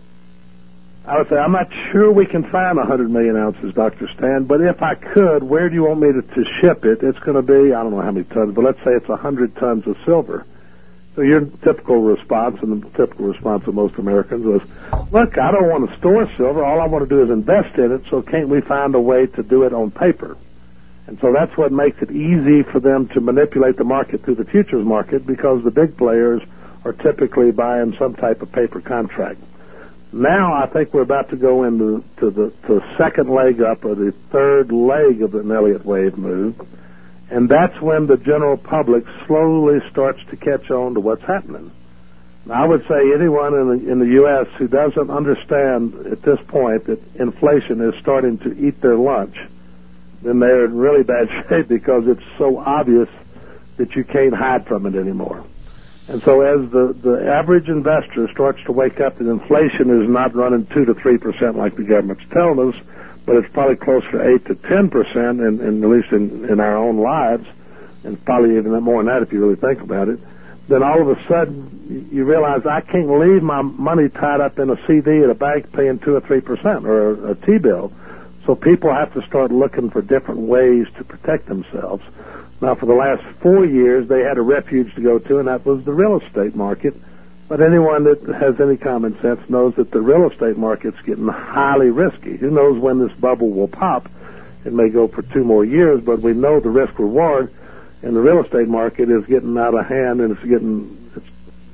I would say, I'm not sure we can find 100 million ounces, Dr. Stan, but if I could, where do you want me to ship it? It's going to be, I don't know how many tons, but let's say it's 100 tons of silver. So your typical response, and the typical response of most Americans was, look, I don't want to store silver. All I want to do is invest in it, so can't we find a way to do it on paper? And so that's what makes it easy for them to manipulate the market through the futures market, because the big players are typically buying some type of paper contract. Now I think we're about to go into the second leg up, or the third leg of an Elliott wave move. And that's when the general public slowly starts to catch on to what's happening. Now, I would say anyone in the U.S. who doesn't understand at this point that inflation is starting to eat their lunch, then they're in really bad shape, because it's so obvious that you can't hide from it anymore. And so as the average investor starts to wake up that inflation is not running 2 to 3% like the government's telling us, but it's probably closer to 8 to 10%, at least in our own lives, and probably even more than that if you really think about it, then all of a sudden you realize I can't leave my money tied up in a CD at a bank paying 2 or 3%, or a T-bill. So people have to start looking for different ways to protect themselves. Now, for the last 4 years, they had a refuge to go to, and that was the real estate market. But anyone that has any common sense knows that the real estate market's getting highly risky. Who knows when this bubble will pop? It may go for 2 more years, but we know the risk reward in the real estate market is getting out of hand, and it's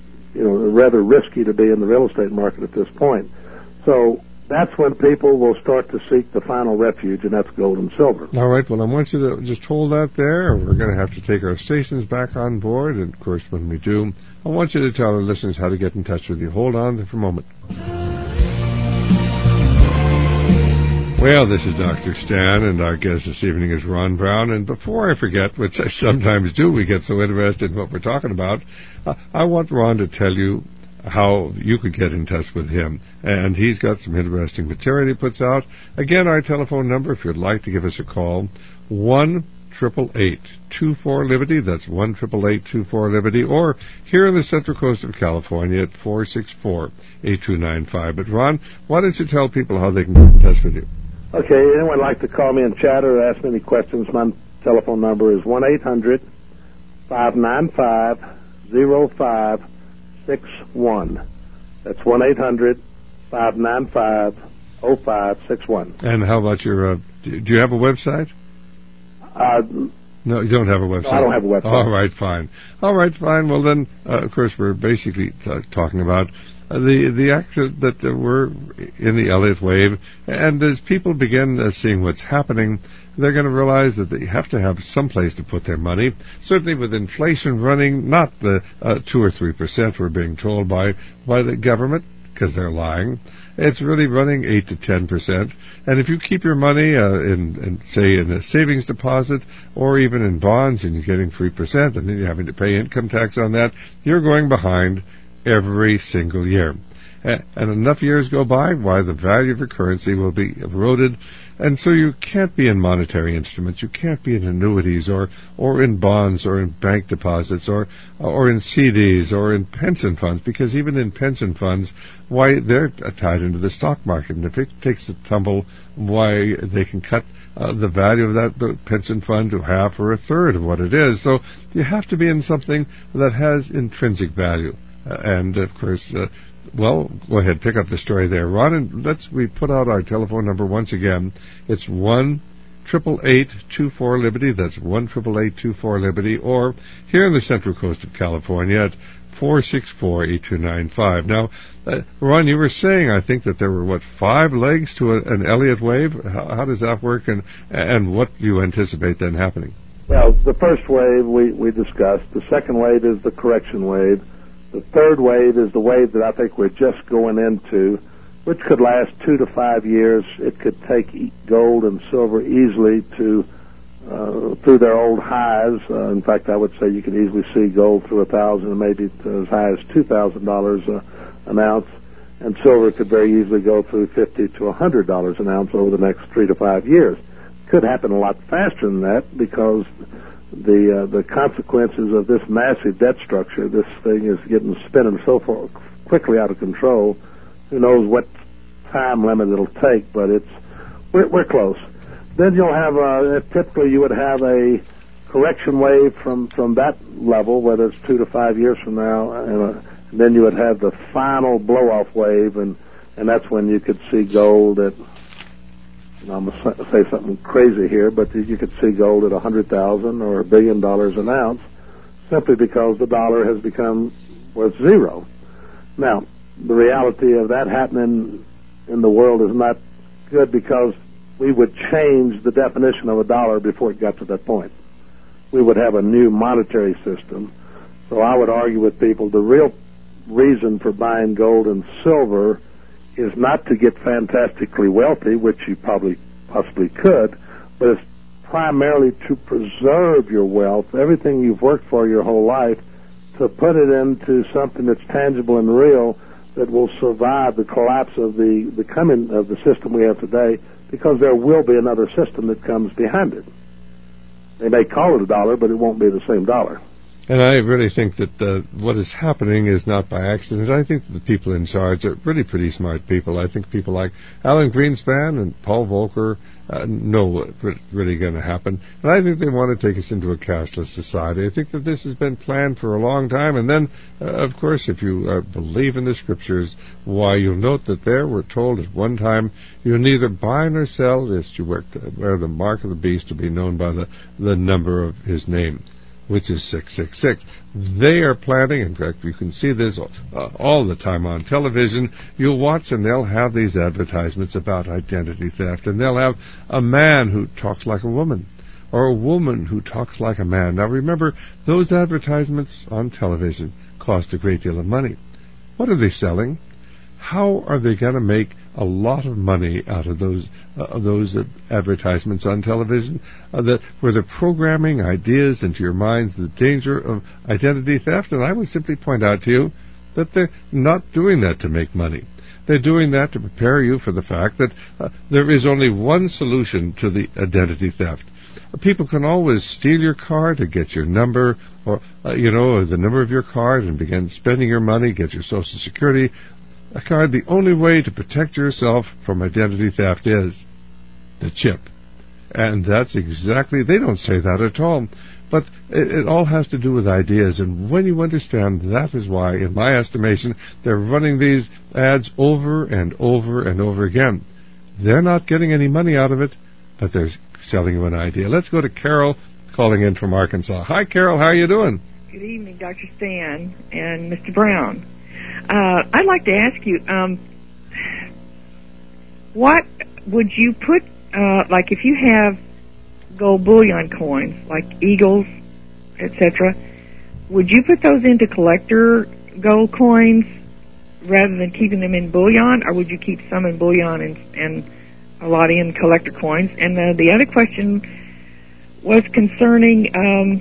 rather risky to be in the real estate market at this point. So that's when people will start to seek the final refuge, and that's gold and silver. All right, well, I want you to just hold that there. We're going to have to take our stations back on board, and, of course, when we do, I want you to tell our listeners how to get in touch with you. Hold on for a moment. Well, this is Dr. Stan, and our guest this evening is Ron Brown. And before I forget, which I sometimes do, we get so interested in what we're talking about, I want Ron to tell you how you could get in touch with him. And he's got some interesting material he puts out. Again, our telephone number, if you'd like to give us a call, 1-888-24-LIBERTY, 1-888-24-LIBERTY. That's 1-888-24-LIBERTY. Or here in the Central Coast of California at 464-8295. But Ron, why don't you tell people how they can get in touch with you? Okay, anyone would like to call me and chat or ask me any questions, my telephone number is 1-800-595-0561. That's 1-800-595-0561. And how about your, do you have a website? No, you don't have a website. No, I don't have a website. All right, fine. Well, then, of course, we're basically talking about the act that we're in the Elliott wave, and as people begin seeing what's happening, they're going to realize that they have to have some place to put their money. Certainly with inflation running, not the 2 or 3% we're being told by the government, because they're lying. It's really running 8 to 10%. And if you keep your money in a savings deposit or even in bonds and you're getting 3% and then you're having to pay income tax on that, you're going behind every single year. And enough years go by, why the value of your currency will be eroded. And so you can't be in monetary instruments. You can't be in annuities or in bonds or in bank deposits or in CDs or in pension funds, because even in pension funds, why, they're tied into the stock market. And if it takes a tumble, why, they can cut the value of the pension fund to half or a third of what it is. So you have to be in something that has intrinsic value. And, of course, well, go ahead, pick up the story there, Ron, and we put out our telephone number once again. It's 1-888-24-LIBERTY. That's 1-888-24-LIBERTY. Or here in the Central Coast of California at 464-8295. Now, Ron, you were saying, I think, that there were, 5 legs to an Elliott wave? How does that work, and what do you anticipate then happening? Well, the first wave we discussed. The second wave is the correction wave. The third wave is the wave that I think we're just going into, which could last 2 to 5 years. It could take gold and silver easily to through their old highs. In fact, I would say you could easily see gold through $1,000 and maybe as high as $2,000 an ounce, and silver could very easily go through $50 to $100 an ounce over the next 3 to 5 years. Could happen a lot faster than that because the consequences of this massive debt structure, this thing is spinning so far quickly out of control. Who knows what time limit it'll take, but we're close. Then you'll have typically you would have a correction wave from that level, whether it's 2 to 5 years from now, and then you would have the final blow-off wave, and that's when you could see gold at, I'm going to say something crazy here, but you could see gold at $100,000 or $1 billion an ounce, simply because the dollar has become worth zero. Now, the reality of that happening in the world is not good, because we would change the definition of a dollar before it got to that point. We would have a new monetary system. So I would argue with people, the real reason for buying gold and silver is not to get fantastically wealthy, which you possibly could, but it's primarily to preserve your wealth, everything you've worked for your whole life, to put it into something that's tangible and real that will survive the collapse of the coming of the system we have today, because there will be another system that comes behind it. They may call it a dollar, but it won't be the same dollar. And I really think that what is happening is not by accident. I think the people in charge are really pretty smart people. I think people like Alan Greenspan and Paul Volcker know what's really going to happen. And I think they want to take us into a cashless society. I think that this has been planned for a long time. And then, of course, if you believe in the Scriptures, why, you'll note that there we're told at one time, you'll neither buy nor sell, lest you wear the mark of the beast to be known by the number of his name, which is 666. They are planning, in fact, you can see this all the time on television. You'll watch and they'll have these advertisements about identity theft, and they'll have a man who talks like a woman, or a woman who talks like a man. Now remember, those advertisements on television cost a great deal of money. What are they selling? How are they going to make a lot of money out of those advertisements on television where they're programming ideas into your minds, the danger of identity theft? And I would simply point out to you that they're not doing that to make money. They're doing that to prepare you for the fact that there is only one solution to the identity theft. People can always steal your card to get your number, or or the number of your card, and begin spending your money, get your Social Security card. The only way to protect yourself from identity theft is the chip. And that's exactly, they don't say that at all. But it all has to do with ideas, and when you understand, that is why, in my estimation, they're running these ads over and over and over again. They're not getting any money out of it, but they're selling you an idea. Let's go to Carol, calling in from Arkansas. Hi, Carol. How are you doing? Good evening, Dr. Stan and Mr. Brown. I'd like to ask you, what would you put, like if you have gold bullion coins, like Eagles, etc., would you put those into collector gold coins rather than keeping them in bullion, or would you keep some in bullion and a lot in collector coins? And the other question was concerning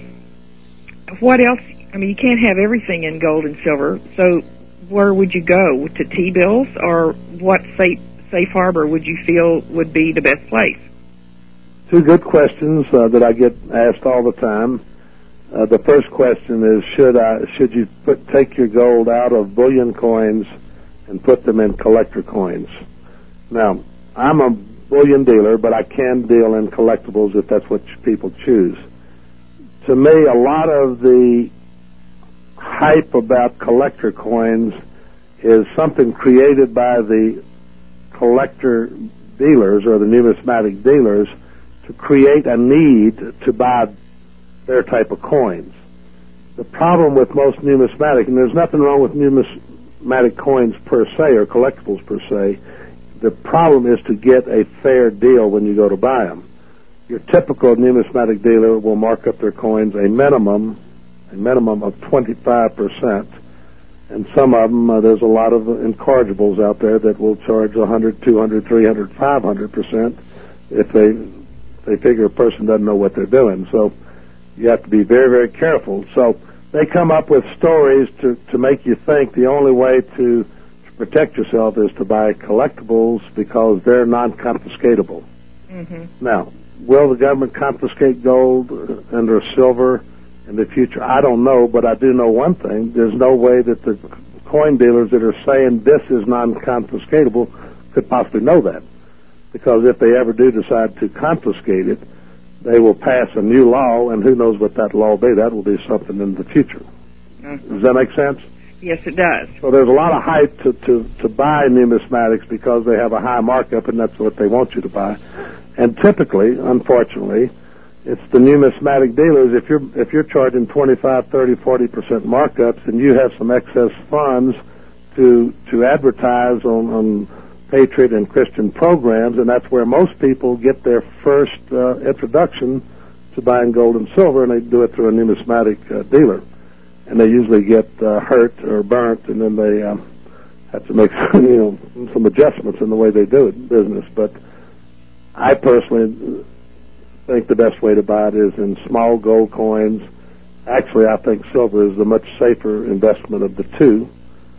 what else. I mean, you can't have everything in gold and silver, so where would you go? To T-bills, or what safe harbor would you feel would be the best place? Two good questions that I get asked all the time. The first question is, should you take your gold out of bullion coins and put them in collector coins? Now, I'm a bullion dealer, but I can deal in collectibles if that's what people choose. To me, a lot of the hype about collector coins is something created by the collector dealers or the numismatic dealers to create a need to buy their type of coins. The problem with most numismatic, and there's nothing wrong with numismatic coins per se or collectibles per se, the problem is to get a fair deal when you go to buy them. Your typical numismatic dealer will mark up their coins a minimum of 25%, and some of them, there's a lot of incorrigibles out there that will charge 100, 200, 300, 500% if they figure a person doesn't know what they're doing. So you have to be very, very careful. So they come up with stories to make you think the only way to protect yourself is to buy collectibles because they're non-confiscatable. Mm-hmm. Now, will the government confiscate gold and/or silver in the future? I don't know, but I do know one thing. There's no way that the coin dealers that are saying this is non-confiscatable could possibly know that. Because if they ever do decide to confiscate it, they will pass a new law, and who knows what that law will be. That will be something in the future. Mm-hmm. Does that make sense? Yes, it does. So there's a lot of hype to buy numismatics because they have a high markup, and that's what they want you to buy. And typically, unfortunately, it's the numismatic dealers. If you're charging 25, 30, 40% markups, and you have some excess funds to advertise on Patriot and Christian programs, and that's where most people get their first introduction to buying gold and silver, and they do it through a numismatic dealer. And they usually get hurt or burnt, and then they have to make some adjustments in the way they do it, business. But I personally think the best way to buy it is in small gold coins. Actually, I think silver is the much safer investment of the two.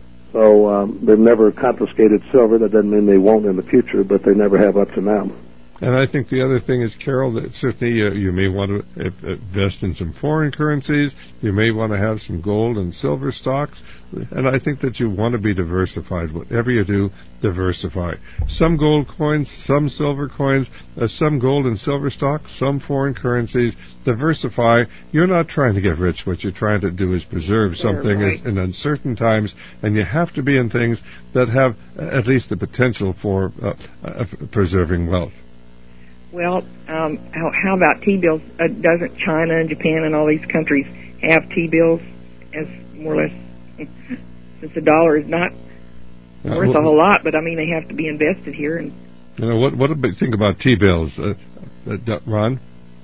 So they've never confiscated silver. That doesn't mean they won't in the future, but they never have up to now. And I think the other thing is, Carol, that certainly you may want to invest in some foreign currencies. You may want to have some gold and silver stocks. And I think that you want to be diversified. Whatever you do, diversify. Some gold coins, some silver coins, some gold and silver stocks, some foreign currencies. Diversify. You're not trying to get rich. What you're trying to do is preserve something in uncertain times. And you have to be in things that have at least the potential for preserving wealth. Well, how about T-bills? Doesn't China and Japan and all these countries have T-bills as more or less, since the dollar is not worth a whole lot, but I mean they have to be invested here. And what do you think about T-bills, Ron?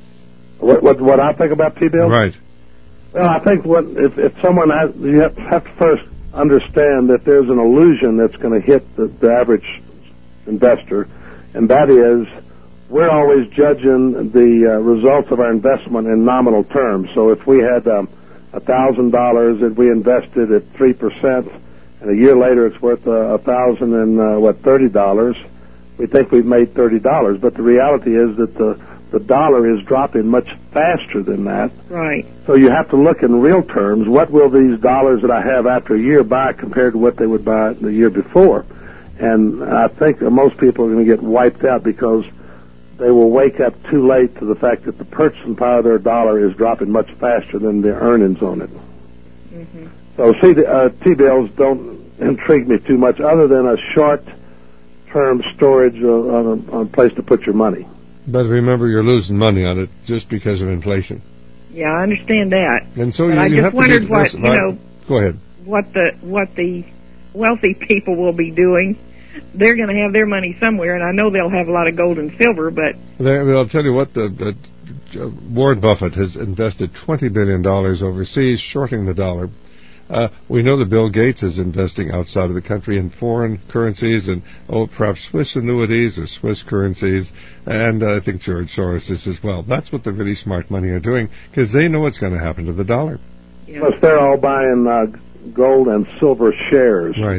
What I think about T-bills? Right. Well, I think if someone you have to first understand that there's an illusion that's going to hit the average investor, and that is, we're always judging the results of our investment in nominal terms. So if we had $1,000 that we invested at 3%, and a year later it's worth $30, we think we've made $30. But the reality is that the the dollar is dropping much faster than that. Right. So you have to look in real terms. What will these dollars that I have after a year buy compared to what they would buy the year before? And I think that most people are going to get wiped out because they will wake up too late to the fact that the purchasing power of their dollar is dropping much faster than their earnings on it. Mm-hmm. So T-bills don't intrigue me too much, other than a short-term storage on a place to put your money. But remember, you're losing money on it just because of inflation. Yeah, I understand that. And so but I you just have to wondered what, you know, go ahead. What the wealthy people will be doing. They're going to have their money somewhere, and I know they'll have a lot of gold and silver, but... I'll tell you what, Warren Buffett has invested $20 billion overseas, shorting the dollar. We know that Bill Gates is investing outside of the country in foreign currencies and, perhaps Swiss annuities or Swiss currencies, and I think George Soros is as well. That's what the really smart money are doing, because they know what's going to happen to the dollar. Yeah. Plus, they're all buying gold and silver shares. Right.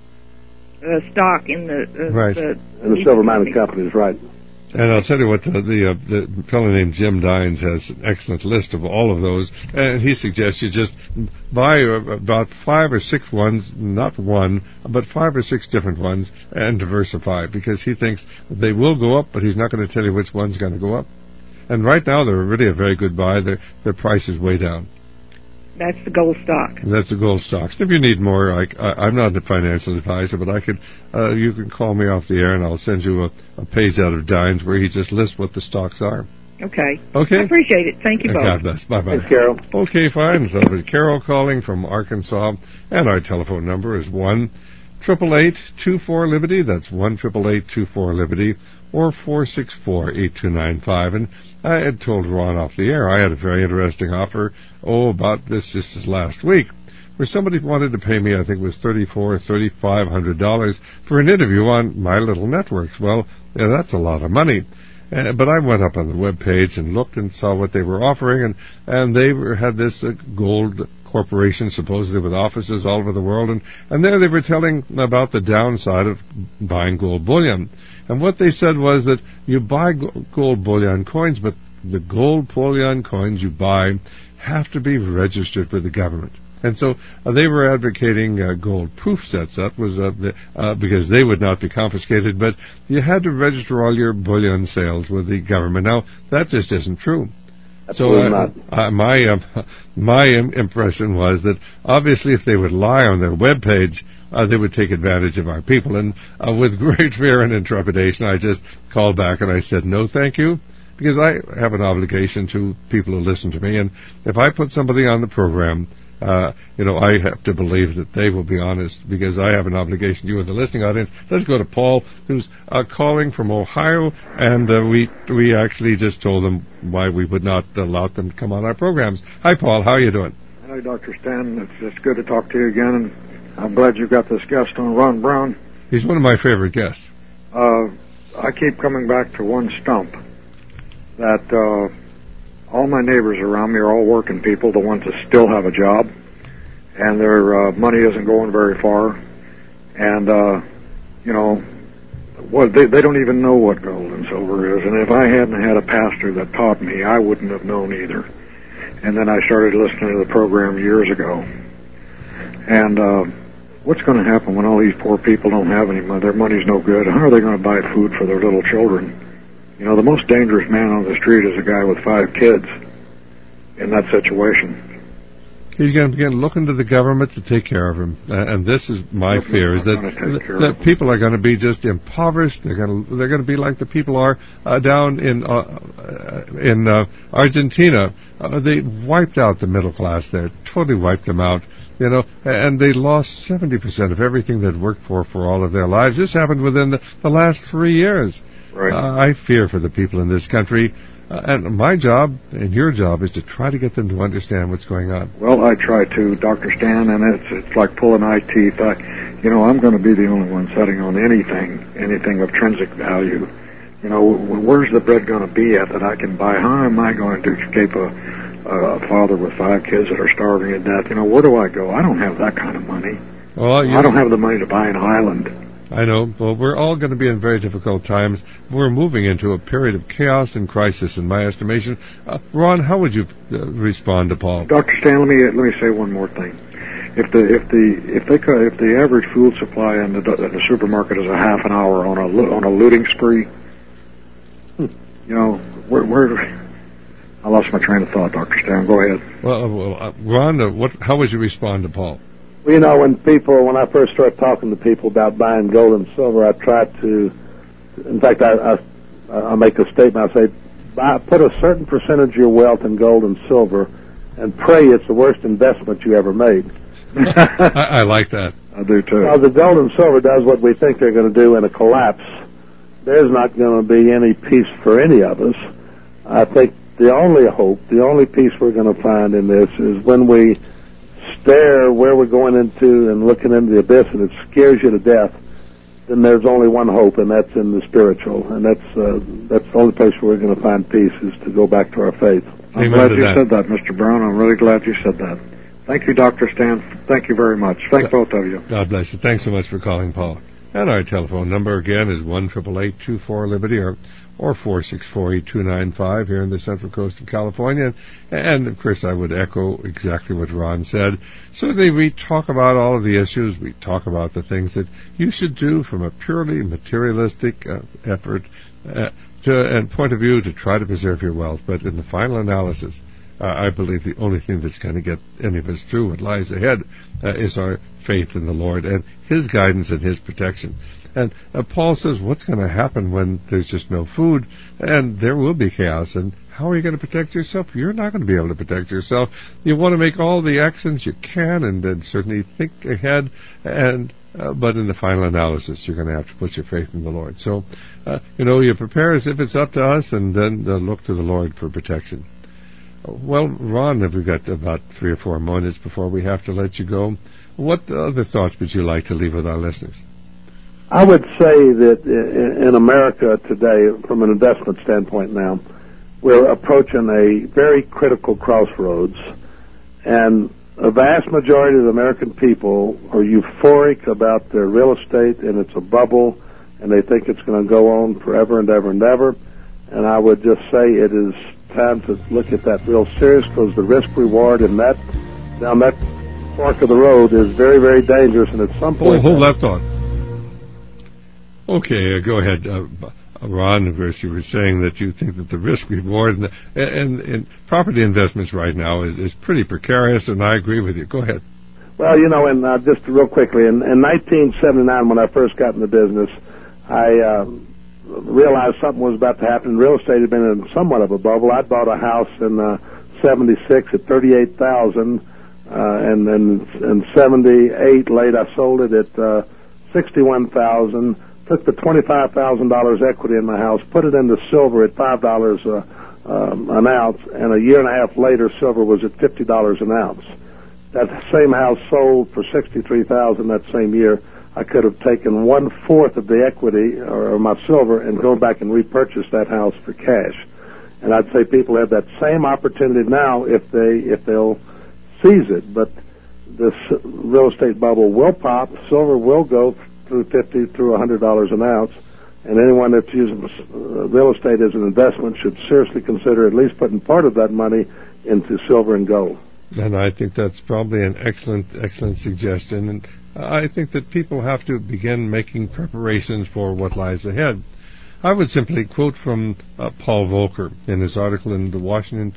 Stock in the... right. And the silver mining companies, right. And I'll tell you what, the fellow named Jim Dines has an excellent list of all of those, and he suggests you just buy about 5 or 6 ones, not one, but 5 or 6 different ones, and diversify, because he thinks they will go up, but he's not going to tell you which one's going to go up. And right now, they're really a very good buy. Their price is way down. That's the gold stock. That's the gold stocks. If you need more, I'm not a financial advisor, but you can call me off the air and I'll send you a page out of Dines where he just lists what the stocks are. Okay. Okay. I appreciate it. Thank you both. God bless. Bye-bye. Thanks, Carol. Okay, fine. So it was Carol calling from Arkansas, and our telephone number is 1-888-24-LIBERTY. That's 1-888-24-LIBERTY, or 464-8295. And I had told Ron off the air I had a very interesting offer, about this just last week, where somebody wanted to pay me, I think it was $3,500 for an interview on my little networks. Well, yeah, that's a lot of money. But I went up on the web page and looked and saw what they were offering, and they had this gold corporation, supposedly with offices all over the world, and there they were telling about the downside of buying gold bullion. And what they said was that you buy gold bullion coins, but the gold bullion coins you buy have to be registered with the government. And so they were advocating gold proof sets. That was because they would not be confiscated, but you had to register all your bullion sales with the government. Now, that just isn't true. Absolutely not. My impression was that obviously if they would lie on their web page, they would take advantage of our people. And with great fear and trepidation, I just called back and I said, no, thank you, because I have an obligation to people who listen to me. And if I put somebody on the program, I have to believe that they will be honest, because I have an obligation to you in the listening audience. Let's go to Paul, who's calling from Ohio, and we actually just told them why we would not allow them to come on our programs. Hi, Paul. How are you doing? Hello, Dr. Stan. It's good to talk to you again, and I'm glad you got this guest on, Ron Brown. He's one of my favorite guests. I keep coming back to one stump, that all my neighbors around me are all working people, the ones that still have a job, and their money isn't going very far. And, they don't even know what gold and silver is. And if I hadn't had a pastor that taught me, I wouldn't have known either. And then I started listening to the program years ago. And what's going to happen when all these poor people don't have any money? Their money's no good. How are they going to buy food for their little children? The most dangerous man on the street is a guy with 5 kids in that situation. He's going to begin looking to the government to take care of him, and this is my fear: is that people are going to be just impoverished. They're going to be like the people are down in Argentina. They wiped out the middle class there, totally wiped them out. And they lost 70% of everything they'd worked for all of their lives. This happened within the last 3 years. Right. I fear for the people in this country. And my job and your job is to try to get them to understand what's going on. Well, I try to, Dr. Stan, and it's like pulling eye teeth. I'm going to be the only one setting on anything of intrinsic value. Where's the bread going to be at that I can buy? How am I going to escape a father with 5 kids that are starving to death? Where do I go? I don't have that kind of money. Well, I don't have the money to buy an island. I know. Well, we're all going to be in very difficult times. We're moving into a period of chaos and crisis, in my estimation. Ron, how would you respond to Paul? Dr. Stan, let me say one more thing. If the average food supply in the supermarket is a half an hour on a looting spree, where I lost my train of thought, Dr. Stan. Go ahead. Well, Ron, how would you respond to Paul? Well, when I first started talking to people about buying gold and silver, I tried to, in fact, I make a statement. I say, put a certain percentage of your wealth in gold and silver, and pray it's the worst investment you ever made. I like that. I do too. Well, the gold and silver does what we think they're going to do in a collapse. There's not going to be any peace for any of us. I think the only hope, the only peace we're going to find in this is when we stare where we're going into and looking into the abyss, and it scares you to death. Then there's only one hope, and that's in the spiritual, and that's the only place where we're going to find peace is to go back to our faith. I'm glad you said that, Mr. Brown. I'm really glad you said that. Thank you, Dr. Stan. Thank you very much. Thank both of you. God bless you. Thanks so much for calling, Paul. And our telephone number again is 1-888-24-LIBERTY or 464-8295 here in the Central Coast of California. And, of course, I would echo exactly what Ron said. Certainly we talk about all of the issues. We talk about the things that you should do from a purely materialistic effort and point of view to try to preserve your wealth. But in the final analysis, I believe the only thing that's going to get any of us through what lies ahead is our faith in the Lord and His guidance and His protection. And Paul says, what's going to happen when there's just no food? And there will be chaos. And how are you going to protect yourself? You're not going to be able to protect yourself. You want to make all the actions you can and certainly think ahead. But in the final analysis, you're going to have to put your faith in the Lord. So, you prepare as if it's up to us and then look to the Lord for protection. Well, Ron, we've got about 3 or 4 minutes before we have to let you go. What other thoughts would you like to leave with our listeners? I would say that in America today, from an investment standpoint now, we're approaching a very critical crossroads, and a vast majority of the American people are euphoric about their real estate, and it's a bubble, and they think it's going to go on forever and ever and ever. And I would just say it is time to look at that real serious, because the risk-reward in that down that fork of the road is very, very dangerous, and at some point... Hold that thought. Okay, go ahead. Ron, of course, you were saying that you think that the risk-reward and property investments right now is pretty precarious, and I agree with you. Go ahead. Well, and just real quickly, in 1979, when I first got in the business, I realized something was about to happen. Real estate had been in somewhat of a bubble. I bought a house in 76 at $38,000, and then in 78 late I sold it at $61,000. Took the $25,000 equity in my house, put it into silver at $5 an ounce, and a year and a half later, silver was at $50 an ounce. That same house sold for $63,000 that same year. I could have taken 1/4 of the equity or my silver and go back and repurchase that house for cash. And I'd say people have that same opportunity now if they'll seize it. But this real estate bubble will pop. Silver will go through $50 through $100 an ounce, and anyone that's using real estate as an investment should seriously consider at least putting part of that money into silver and gold. And I think that's probably an excellent suggestion. And I think that people have to begin making preparations for what lies ahead. I would simply quote from Paul Volcker in his article in the Washington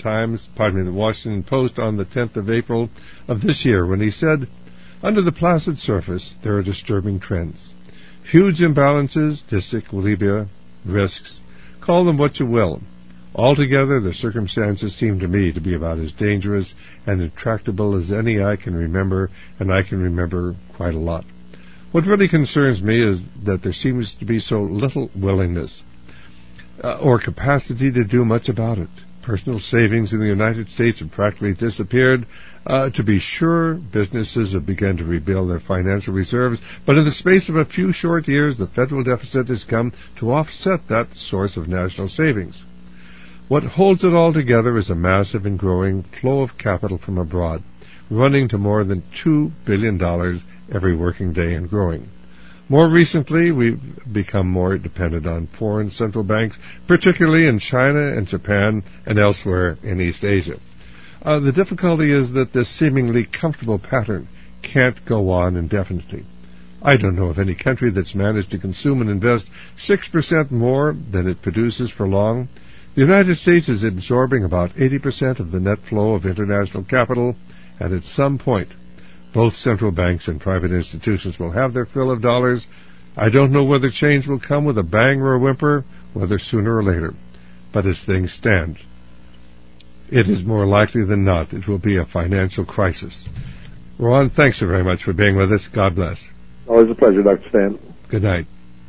Post on the 10th of April of this year, when he said, "Under the placid surface, there are disturbing trends. Huge imbalances, disequilibria, risks. Call them what you will. Altogether, the circumstances seem to me to be about as dangerous and intractable as any I can remember, and I can remember quite a lot. What really concerns me is that there seems to be so little willingness or capacity to do much about it. Personal savings in the United States have practically disappeared. To be sure, businesses have begun to rebuild their financial reserves, but in the space of a few short years, the federal deficit has come to offset that source of national savings. What holds it all together is a massive and growing flow of capital from abroad, running to more than $2 billion every working day and growing. More recently, we've become more dependent on foreign central banks, particularly in China and Japan and elsewhere in East Asia. The difficulty is that this seemingly comfortable pattern can't go on indefinitely. I don't know of any country that's managed to consume and invest 6% more than it produces for long. The United States is absorbing about 80% of the net flow of international capital, and at some point, both central banks and private institutions will have their fill of dollars. I don't know whether change will come with a bang or a whimper, whether sooner or later. But as things stand, it is more likely than not it will be a financial crisis. Ron, thanks so very much for being with us. God bless. Always a pleasure, Dr. Stan. Good night.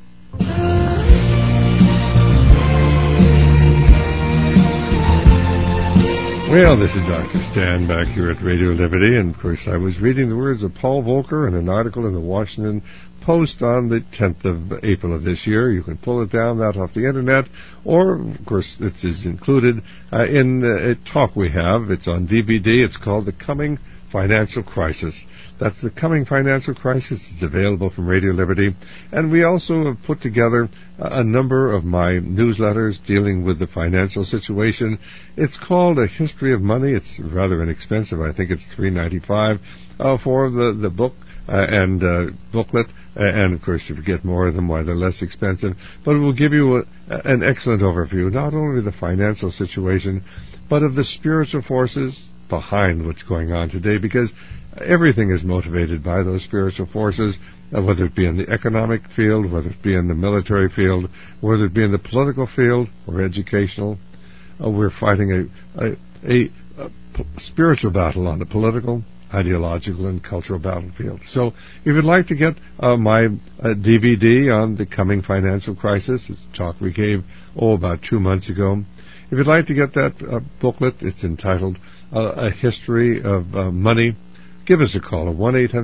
Well, this is Dr. Stan back here at Radio Liberty, and of course I was reading the words of Paul Volcker in an article in the Washington Post on the 10th of April of this year. You can pull it down that off the internet, or of course it is included in a talk we have. It's on DVD. It's called The Coming Financial Crisis. That's The Coming Financial Crisis. It's available from Radio Liberty. And we also have put together a number of my newsletters dealing with the financial situation. It's called A History of Money. It's rather inexpensive. I think it's $3.95 for the book and booklet. And, of course, if you get more of them, why, they're less expensive. But it will give you an excellent overview, not only of the financial situation, but of the spiritual forces behind what's going on today, because everything is motivated by those spiritual forces, whether it be in the economic field, whether it be in the military field, whether it be in the political field or educational. We're fighting a spiritual battle on the political, ideological, and cultural battlefield. So if you'd like to get my DVD on The Coming Financial Crisis, it's a talk we gave, about 2 months ago. If you'd like to get that booklet, it's entitled A History of Money, give us a call at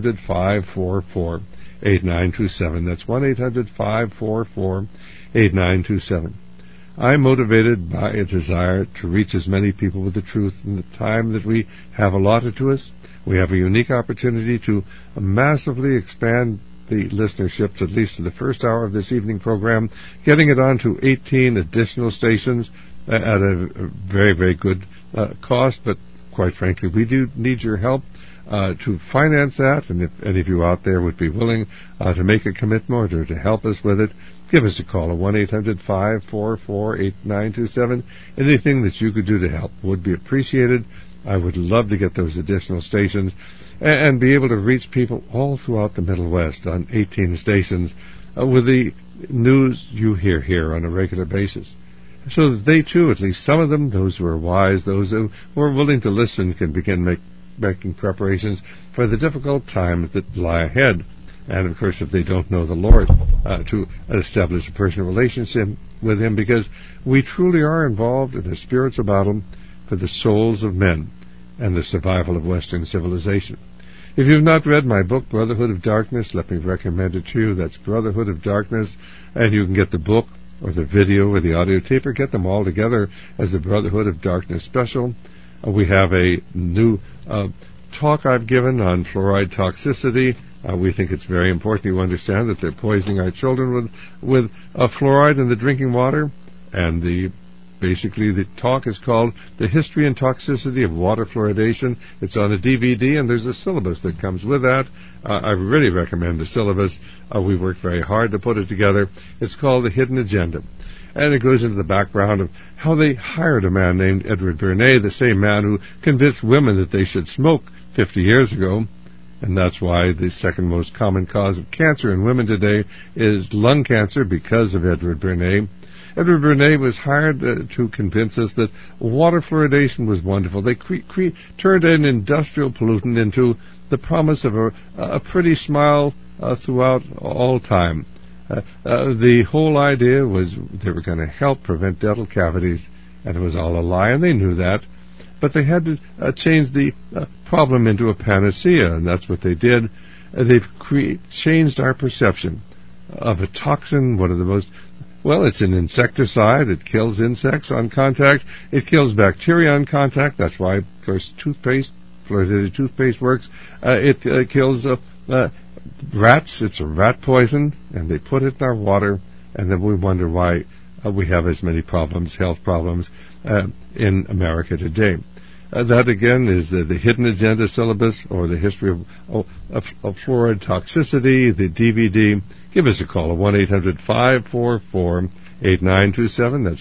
1-800-544-8927. That's 1-800-544-8927. I'm motivated by a desire to reach as many people with the truth in the time that we have allotted to us. We have a unique opportunity to massively expand the listenership, at least to the first hour of this evening program, getting it on to 18 additional stations at a very, very good cost. But quite frankly, we do need your help to finance that, and if any of you out there would be willing to make a commitment or to help us with it, give us a call at 1-800-544-8927. Anything that you could do to help would be appreciated. I would love to get those additional stations and be able to reach people all throughout the Middle West on 18 stations with the news you hear here on a regular basis, so that they too, at least some of them, those who are wise, those who are willing to listen, can begin making preparations for the difficult times that lie ahead. And, of course, if they don't know the Lord, to establish a personal relationship with Him, because we truly are involved in a spiritual battle for the souls of men and the survival of Western civilization. If you've not read my book, Brotherhood of Darkness, let me recommend it to you. That's Brotherhood of Darkness, and you can get the book or the video or the audio tape, or get them all together as the Brotherhood of Darkness special. We have a new talk I've given on fluoride toxicity. We think it's very important you understand that they're poisoning our children with fluoride in the drinking water. And basically the talk is called The History and Toxicity of Water Fluoridation. It's on a DVD, and there's a syllabus that comes with that. I really recommend the syllabus. We worked very hard to put it together. It's called The Hidden Agenda. And it goes into the background of how they hired a man named Edward Bernays, the same man who convinced women that they should smoke 50 years ago. And that's why the second most common cause of cancer in women today is lung cancer, because of Edward Bernays. Edward Bernays was hired to convince us that water fluoridation was wonderful. They turned an industrial pollutant into the promise of a pretty smile throughout all time. The whole idea was they were going to help prevent dental cavities, and it was all a lie, and they knew that. But they had to change the problem into a panacea, and that's what they did. They've changed our perception of a toxin, one of the most... Well, it's an insecticide. It kills insects on contact. It kills bacteria on contact. That's why, of course, fluoridated toothpaste works. It kills rats. It's a rat poison, and they put it in our water, and then we wonder why we have as many problems, health problems, in America today. That, again, is the Hidden Agenda syllabus, or the history of fluoride toxicity, the DVD. Give us a call at 1-800-544-8927. That's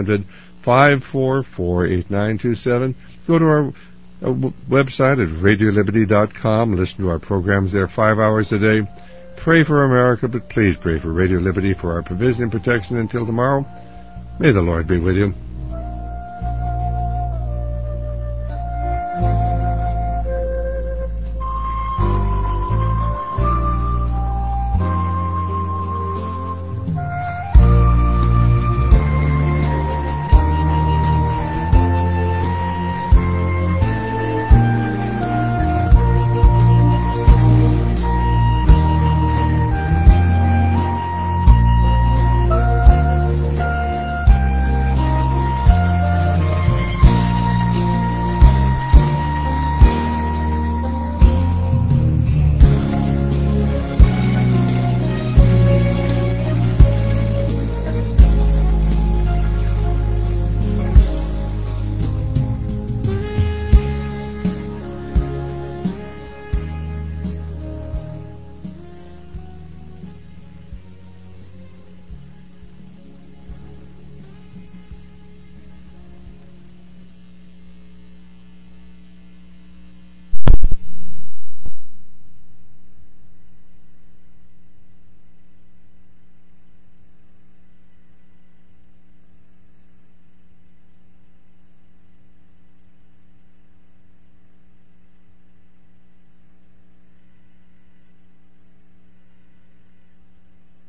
1-800-544-8927. Go to our website at radioliberty.com. Listen to our programs there 5 hours a day. Pray for America, but please pray for Radio Liberty for our provision and protection until tomorrow. May the Lord be with you.